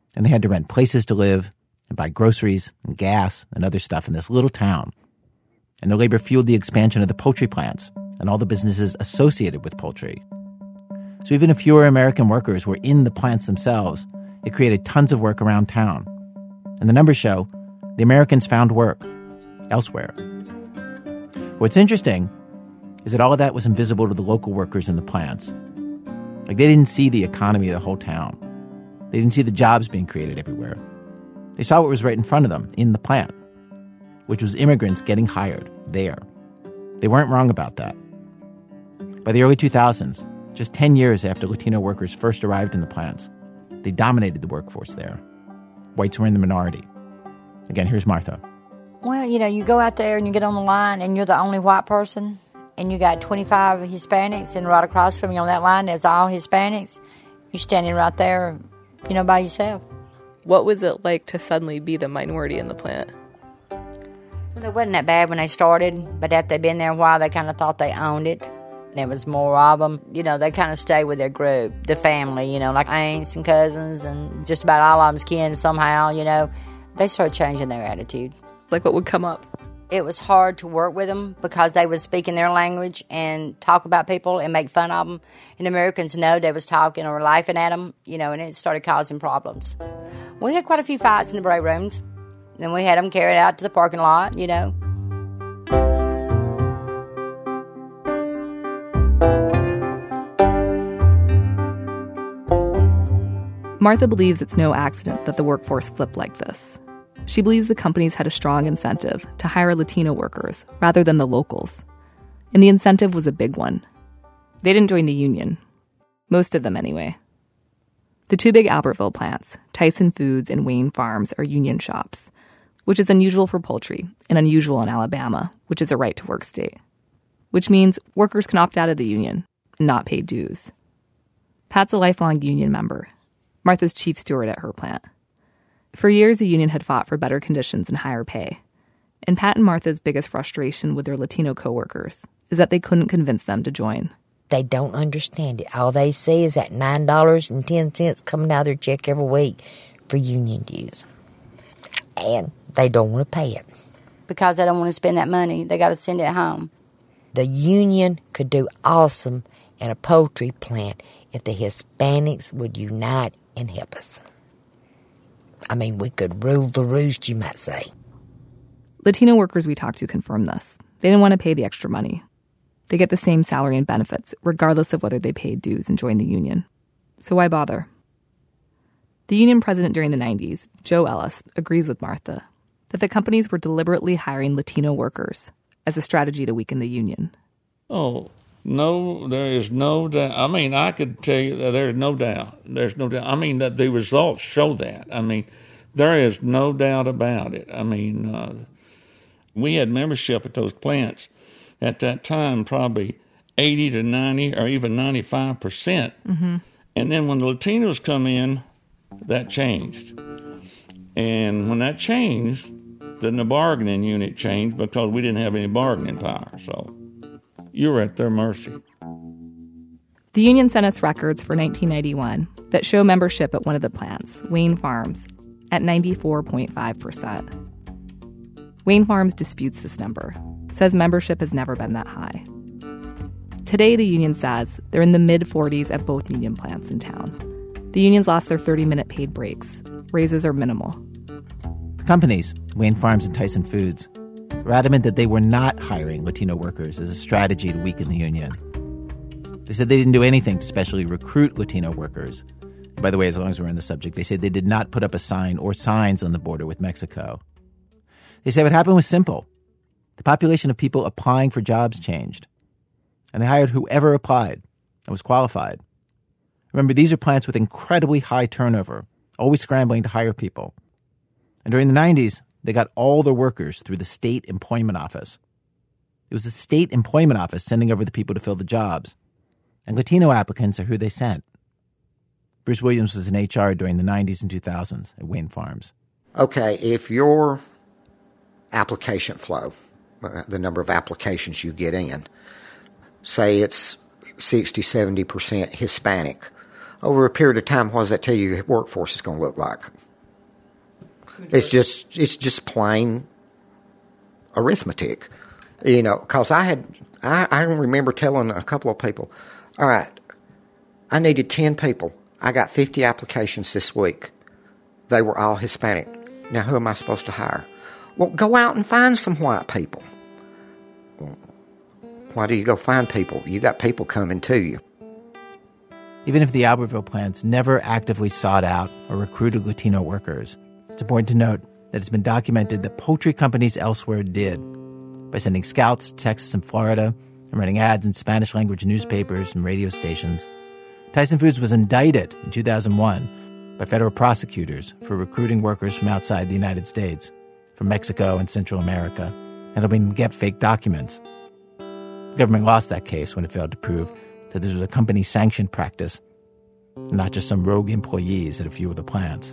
And they had to rent places to live and buy groceries and gas and other stuff in this little town. And their labor fueled the expansion of the poultry plants and all the businesses associated with poultry. So even if fewer American workers were in the plants themselves, it created tons of work around town. And the numbers show the Americans found work elsewhere. What's interesting is that all of that was invisible to the local workers in the plants. Like, they didn't see the economy of the whole town. They didn't see the jobs being created everywhere. They saw what was right in front of them in the plant, which was immigrants getting hired there. They weren't wrong about that. By the early 2000s, just 10 years after Latino workers first arrived in the plants, they dominated the workforce there. Whites were in the minority. Again, here's Martha. Well, you go out there and you get on the line and you're the only white person and you got 25 Hispanics, and right across from you on that line there's all Hispanics. You're standing right there, by yourself. What was it like to suddenly be the minority in the plant? Well, it wasn't that bad when they started, but after they'd been there a while, they kind of thought they owned it. There was more of them. They kind of stayed with their group, the family, like aunts and cousins, and just about all of them's kin somehow, They started changing their attitude. Like, what would come up? It was hard to work with them because they would speak in their language and talk about people and make fun of them. And Americans know they was talking or laughing at them, and it started causing problems. We had quite a few fights in the break rooms. Then we had them carried out to the parking lot, Martha believes it's no accident that the workforce flipped like this. She believes the companies had a strong incentive to hire Latino workers rather than the locals. And the incentive was a big one. They didn't join the union. Most of them, anyway. The two big Albertville plants, Tyson Foods and Wayne Farms, are union shops, which is unusual for poultry and unusual in Alabama, which is a right-to-work state. Which means workers can opt out of the union and not pay dues. Pat's a lifelong union member, Martha's chief steward at her plant. For years, the union had fought for better conditions and higher pay. And Pat and Martha's biggest frustration with their Latino coworkers is that they couldn't convince them to join. They don't understand it. All they see is that $9.10 coming out of their check every week for union dues. And they don't want to pay it. Because they don't want to spend that money, they got to send it home. The union could do awesome in a poultry plant if the Hispanics would unite and help us. We could rule the roost, you might say. Latino workers we talked to confirm this. They didn't want to pay the extra money. They get the same salary and benefits, regardless of whether they paid dues and joined the union. So why bother? The union president during the 90s, Joe Ellis, agrees with Martha that the companies were deliberately hiring Latino workers as a strategy to weaken the union. Oh, no, there is no doubt. I could tell you that there's no doubt. There's no doubt. That the results show that. There is no doubt about it. We had membership at those plants at that time, probably 80 to 90 or even 95%. Mm-hmm. And then when the Latinos come in, that changed. And when that changed, then the bargaining unit changed because we didn't have any bargaining power. So you were at their mercy. The union sent us records for 1991 that show membership at one of the plants, Wayne Farms, at 94.5%. Wayne Farms disputes this number, says membership has never been that high. Today, the union says they're in the mid-40s at both union plants in town. The unions lost their 30-minute paid breaks. Raises are minimal. The companies, Wayne Farms and Tyson Foods, were adamant that they were not hiring Latino workers as a strategy to weaken the union. They said they didn't do anything to specially recruit Latino workers. And by the way, as long as we're on the subject, they said they did not put up a sign or signs on the border with Mexico. They said what happened was simple. The population of people applying for jobs changed. And they hired whoever applied and was qualified. Remember, these are plants with incredibly high turnover, always scrambling to hire people. And during the 90s, they got all their workers through the state employment office. It was the state employment office sending over the people to fill the jobs. And Latino applicants are who they sent. Bruce Williams was in HR during the 90s and 2000s at Wayne Farms. Okay, if your application flow, the number of applications you get in, say it's 60, 70% Hispanic, over a period of time, what does that tell you your workforce is going to look like? It's just plain arithmetic, because I remember telling a couple of people, all right, I needed 10 people. I got 50 applications this week. They were all Hispanic. Now, who am I supposed to hire? Well, go out and find some white people. Well, why do you go find people? You got people coming to you. Even if the Albertville plants never actively sought out or recruited Latino workers, it's important to note that it's been documented that poultry companies elsewhere did, by sending scouts to Texas and Florida and running ads in Spanish-language newspapers and radio stations. Tyson Foods was indicted in 2001 by federal prosecutors for recruiting workers from outside the United States, from Mexico and Central America, and helping them get fake documents. The government lost that case when it failed to prove that this was a company-sanctioned practice, and not just some rogue employees at a few of the plants.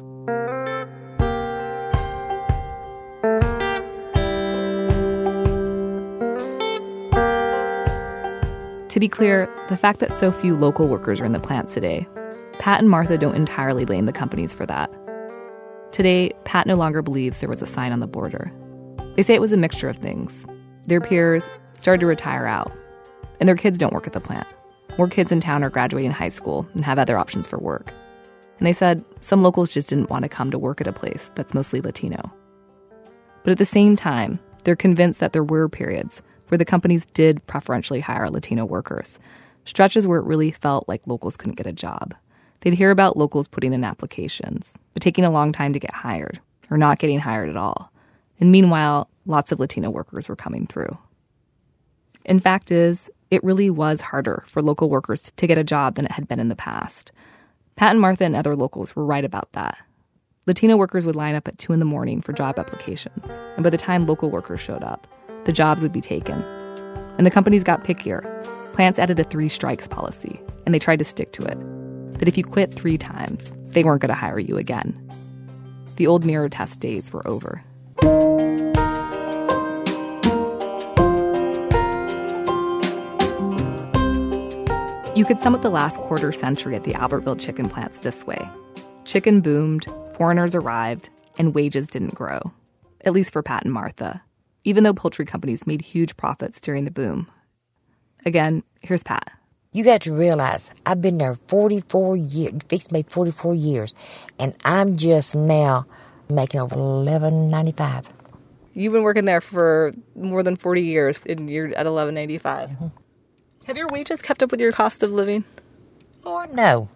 To be clear, the fact that so few local workers are in the plants today, Pat and Martha don't entirely blame the companies for that. Today, Pat no longer believes there was a sign on the border. They say it was a mixture of things. Their peers started to retire out, and their kids don't work at the plant. More kids in town are graduating high school and have other options for work. And they said some locals just didn't want to come to work at a place that's mostly Latino. But at the same time, they're convinced that there were periods where the companies did preferentially hire Latino workers, stretches where it really felt like locals couldn't get a job. They'd hear about locals putting in applications, but taking a long time to get hired, or not getting hired at all. And meanwhile, lots of Latino workers were coming through. And fact is, it really was harder for local workers to get a job than it had been in the past. Pat and Martha and other locals were right about that. Latino workers would line up at 2 a.m. for job applications, and by the time local workers showed up, the jobs would be taken. And the companies got pickier. Plants added a 3 strikes policy, and they tried to stick to it. That if you quit 3 times, they weren't going to hire you again. The old mirror test days were over. You could sum up the last quarter century at the Albertville chicken plants this way. Chicken boomed, foreigners arrived, and wages didn't grow. At least for Pat and Martha, even though poultry companies made huge profits during the boom. Again, here's Pat. You got to realize, I've been there 44 years, fixed me 44 years, and I'm just now making over $11.95. You've been working there for more than 40 years, and you're at $11.95. Mm-hmm. Have your wages kept up with your cost of living? Or no.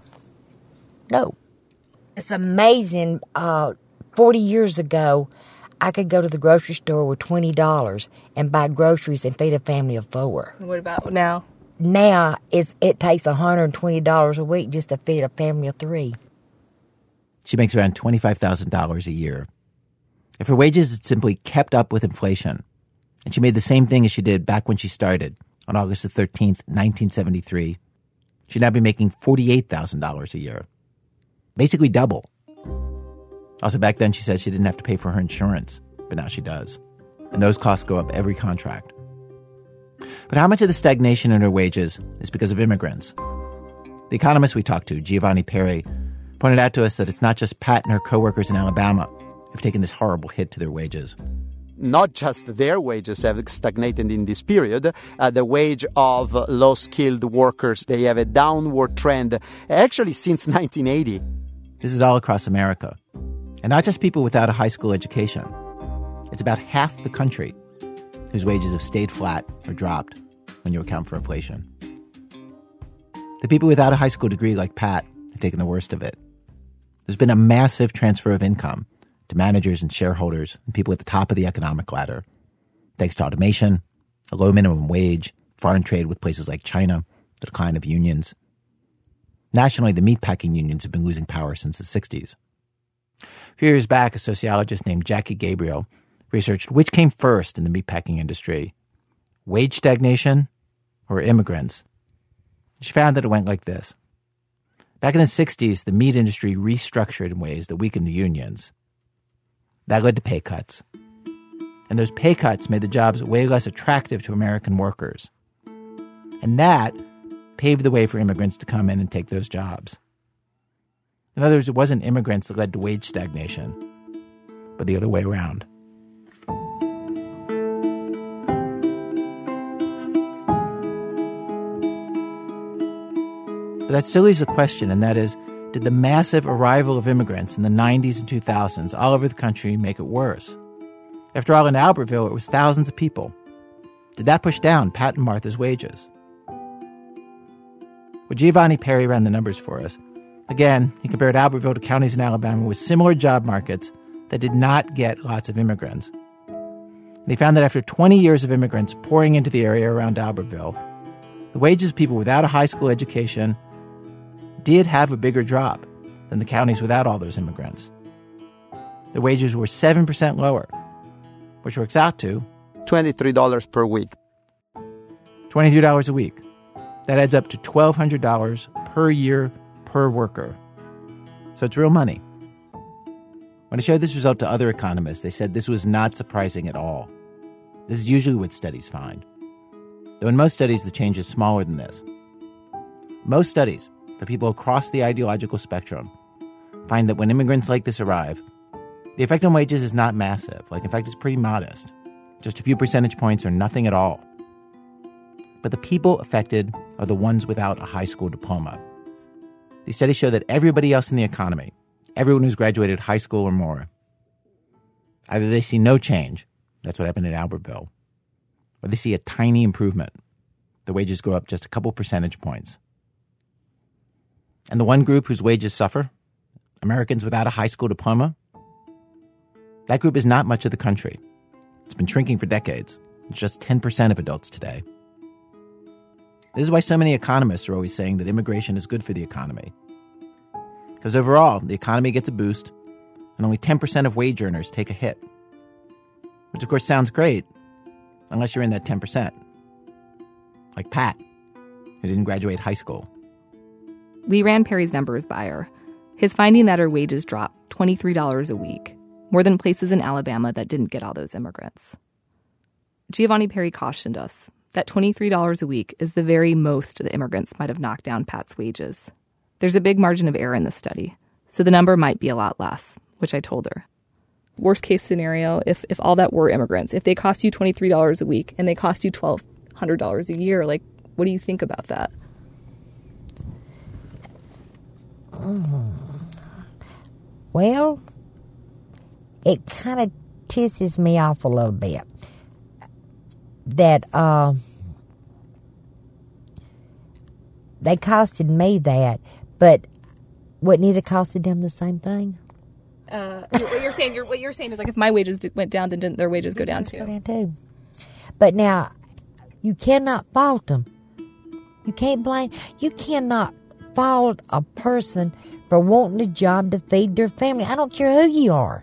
It's amazing. 40 years ago, I could go to the grocery store with $20 and buy groceries and feed a family of 4. What about now? Now, it takes $120 a week just to feed a family of 3. She makes around $25,000 a year. If her wages had simply kept up with inflation, and she made the same thing as she did back when she started, on August the 13th, 1973, she'd now be making $48,000 a year. Basically double. Also, back then, she says she didn't have to pay for her insurance, but now she does. And those costs go up every contract. But how much of the stagnation in her wages is because of immigrants? The economist we talked to, Giovanni Perry, pointed out to us that it's not just Pat and her coworkers in Alabama who've taken this horrible hit to their wages. Not just their wages have stagnated in this period. The wage of low-skilled workers, they have a downward trend, actually since 1980. This is all across America. And not just people without a high school education. It's about half the country whose wages have stayed flat or dropped when you account for inflation. The people without a high school degree like Pat have taken the worst of it. There's been a massive transfer of income to managers and shareholders and people at the top of the economic ladder, thanks to automation, a low minimum wage, foreign trade with places like China, the decline of unions. Nationally, the meatpacking unions have been losing power since the 60s. A few years back, a sociologist named Jackie Gabriel researched which came first in the meatpacking industry, wage stagnation or immigrants. She found that it went like this. Back in the 60s, the meat industry restructured in ways that weakened the unions. That led to pay cuts. And those pay cuts made the jobs way less attractive to American workers. And that paved the way for immigrants to come in and take those jobs. In other words, it wasn't immigrants that led to wage stagnation, but the other way around. But that still leaves a question, and that is, did the massive arrival of immigrants in the 90s and 2000s all over the country make it worse? After all, in Albertville, it was thousands of people. Did that push down Pat and Martha's wages? Well, Giovanni Perry ran the numbers for us. Again, he compared Albertville to counties in Alabama with similar job markets that did not get lots of immigrants. And he found that after 20 years of immigrants pouring into the area around Albertville, the wages of people without a high school education did have a bigger drop than the counties without all those immigrants. The wages were 7% lower, which works out to $23 per week. $23 a week. That adds up to $1,200 per year per worker. So it's real money. When I showed this result to other economists, they said this was not surprising at all. This is usually what studies find. Though in most studies, the change is smaller than this. Most studies, for people across the ideological spectrum, find that when immigrants like this arrive, the effect on wages is not massive. In fact, it's pretty modest. Just a few percentage points or nothing at all. But the people affected are the ones without a high school diploma. These studies show that everybody else in the economy, everyone who's graduated high school or more, either they see no change, that's what happened in Albertville, or they see a tiny improvement. The wages go up just a couple percentage points. And the one group whose wages suffer, Americans without a high school diploma, that group is not much of the country. It's been shrinking for decades. It's just 10% of adults today. This is why so many economists are always saying that immigration is good for the economy. Because overall, the economy gets a boost, and only 10% of wage earners take a hit. Which, of course, sounds great, unless you're in that 10%. Like Pat, who didn't graduate high school. We ran Perry's numbers by her. His finding that her wages dropped $23 a week, more than places in Alabama that didn't get all those immigrants. Giovanni Perry cautioned us that $23 a week is the very most the immigrants might have knocked down Pat's wages. There's a big margin of error in this study, so the number might be a lot less, which I told her. Worst case scenario, if all that were immigrants, if they cost you $23 a week and they cost you $1,200 a year, what do you think about that? Well, it kind of tisses me off a little bit that they costed me that, but wouldn't it have costed them the same thing? What you're saying is if my wages went down, then didn't their wages go down too? But now, you cannot fault them. You cannot fault a person for wanting a job to feed their family. I don't care who you are.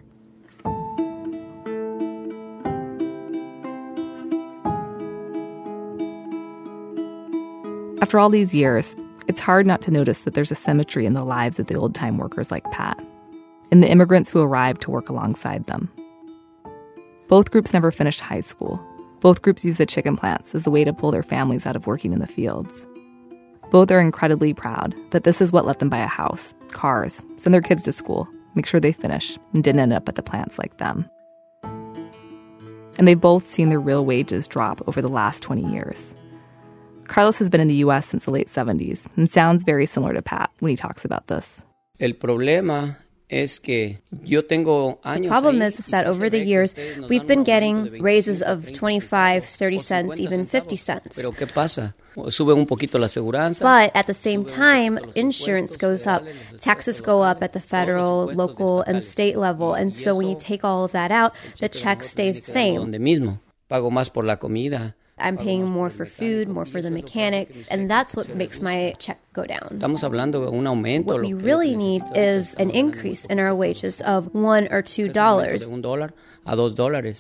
After all these years, it's hard not to notice that there's a symmetry in the lives of the old-time workers like Pat, and the immigrants who arrived to work alongside them. Both groups never finished high school. Both groups used the chicken plants as the way to pull their families out of working in the fields. Both are incredibly proud that this is what let them buy a house, cars, send their kids to school, make sure they finish, and didn't end up at the plants like them. And they've both seen their real wages drop over the last 20 years. Carlos has been in the U.S. since the late 70s and sounds very similar to Pat when he talks about this. El problema es que yo tengo años. The problem is that over the years, we've been getting raises of 25, 30 cents, even 50 cents. Pero ¿qué pasa? Sube un poquito la aseguranza. But at the same time, insurance goes up. Taxes go up at the federal, local, and state level. And so when you take all of that out, the check stays the same. Donde mismo. Pago más por la comida. I'm paying more for food, more for the mechanic, and that's what makes my check go down. Estamos hablando de un aumento. What we really need is an increase in our wages of $1 or $2. De $1 a $2.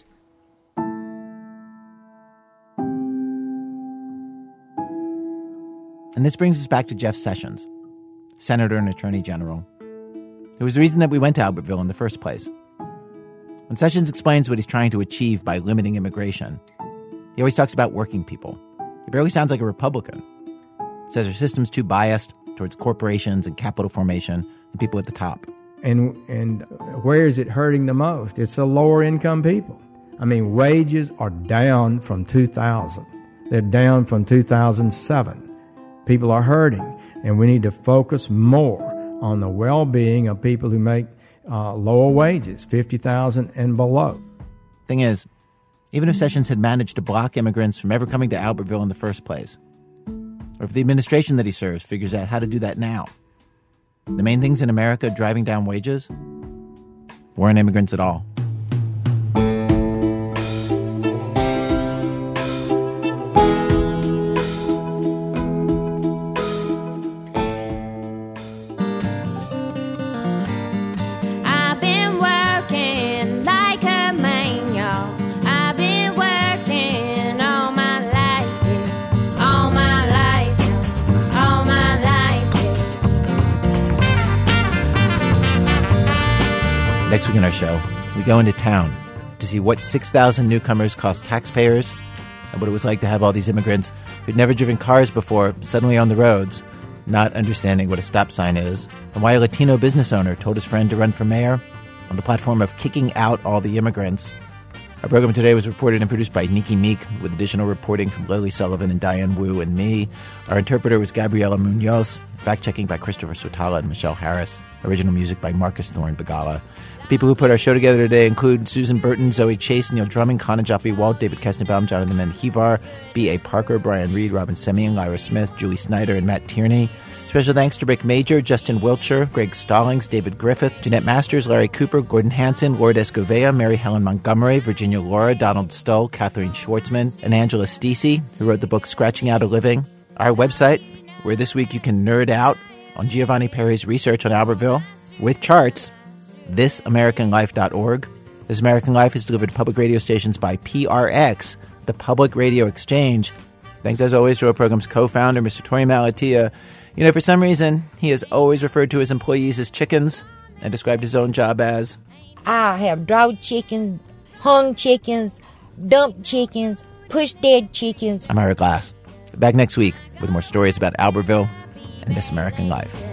And this brings us back to Jeff Sessions, Senator and Attorney General. It was the reason that we went to Albertville in the first place. When Sessions explains what he's trying to achieve by limiting immigration, he always talks about working people. He barely sounds like a Republican. Says our system's too biased, towards corporations and capital formation and people at the top. And where is it hurting the most? It's the lower income people. I mean, wages are down from 2000. They're down from 2007. People are hurting, and we need to focus more on the well-being of people who make lower wages, $50,000 and below. Thing is, even if Sessions had managed to block immigrants from ever coming to Albertville in the first place, or if the administration that he serves figures out how to do that now, the main things in America driving down wages weren't immigrants at all. Next week on our show, we go into town to see what 6,000 newcomers cost taxpayers and what it was like to have all these immigrants who'd never driven cars before suddenly on the roads, not understanding what a stop sign is, and why a Latino business owner told his friend to run for mayor on the platform of kicking out all the immigrants. Our program today was reported and produced by Nikki Meek, with additional reporting from Lily Sullivan and Diane Wu and me. Our interpreter was Gabriela Munoz, fact-checking by Christopher Sotala and Michelle Harris, original music by Marcus Thorne Bagala. People who put our show together today include Susan Burton, Zoe Chase, Neil Drummond, Conan Jaffe Walt, David Kestenbaum, Jonathan Menjivar, B.A. Parker, Brian Reed, Robin Semien, Lyra Smith, Julie Snyder, and Matt Tierney. Special thanks to Rick Major, Justin Wiltshire, Greg Stallings, David Griffith, Jeanette Masters, Larry Cooper, Gordon Hanson, Lourdes Escovea, Mary Helen Montgomery, Virginia Laura, Donald Stoll, Kathleen Schwartzman, and Angela Stacey, who wrote the book Scratching Out a Living. Our website, where this week you can nerd out on Giovanni Perry's research on Albertville with charts, thisamericanlife.org. This American Life is delivered to public radio stations by PRX, the Public Radio Exchange. Thanks, as always, to our program's co-founder, Mr. Tori Malatia. You know, for some reason, he has always referred to his employees as chickens and described his own job as, I have drought chickens, hung chickens, dumped chickens, push-dead chickens. I'm Ira Glass. Back next week with more stories about Albertville and This American Life.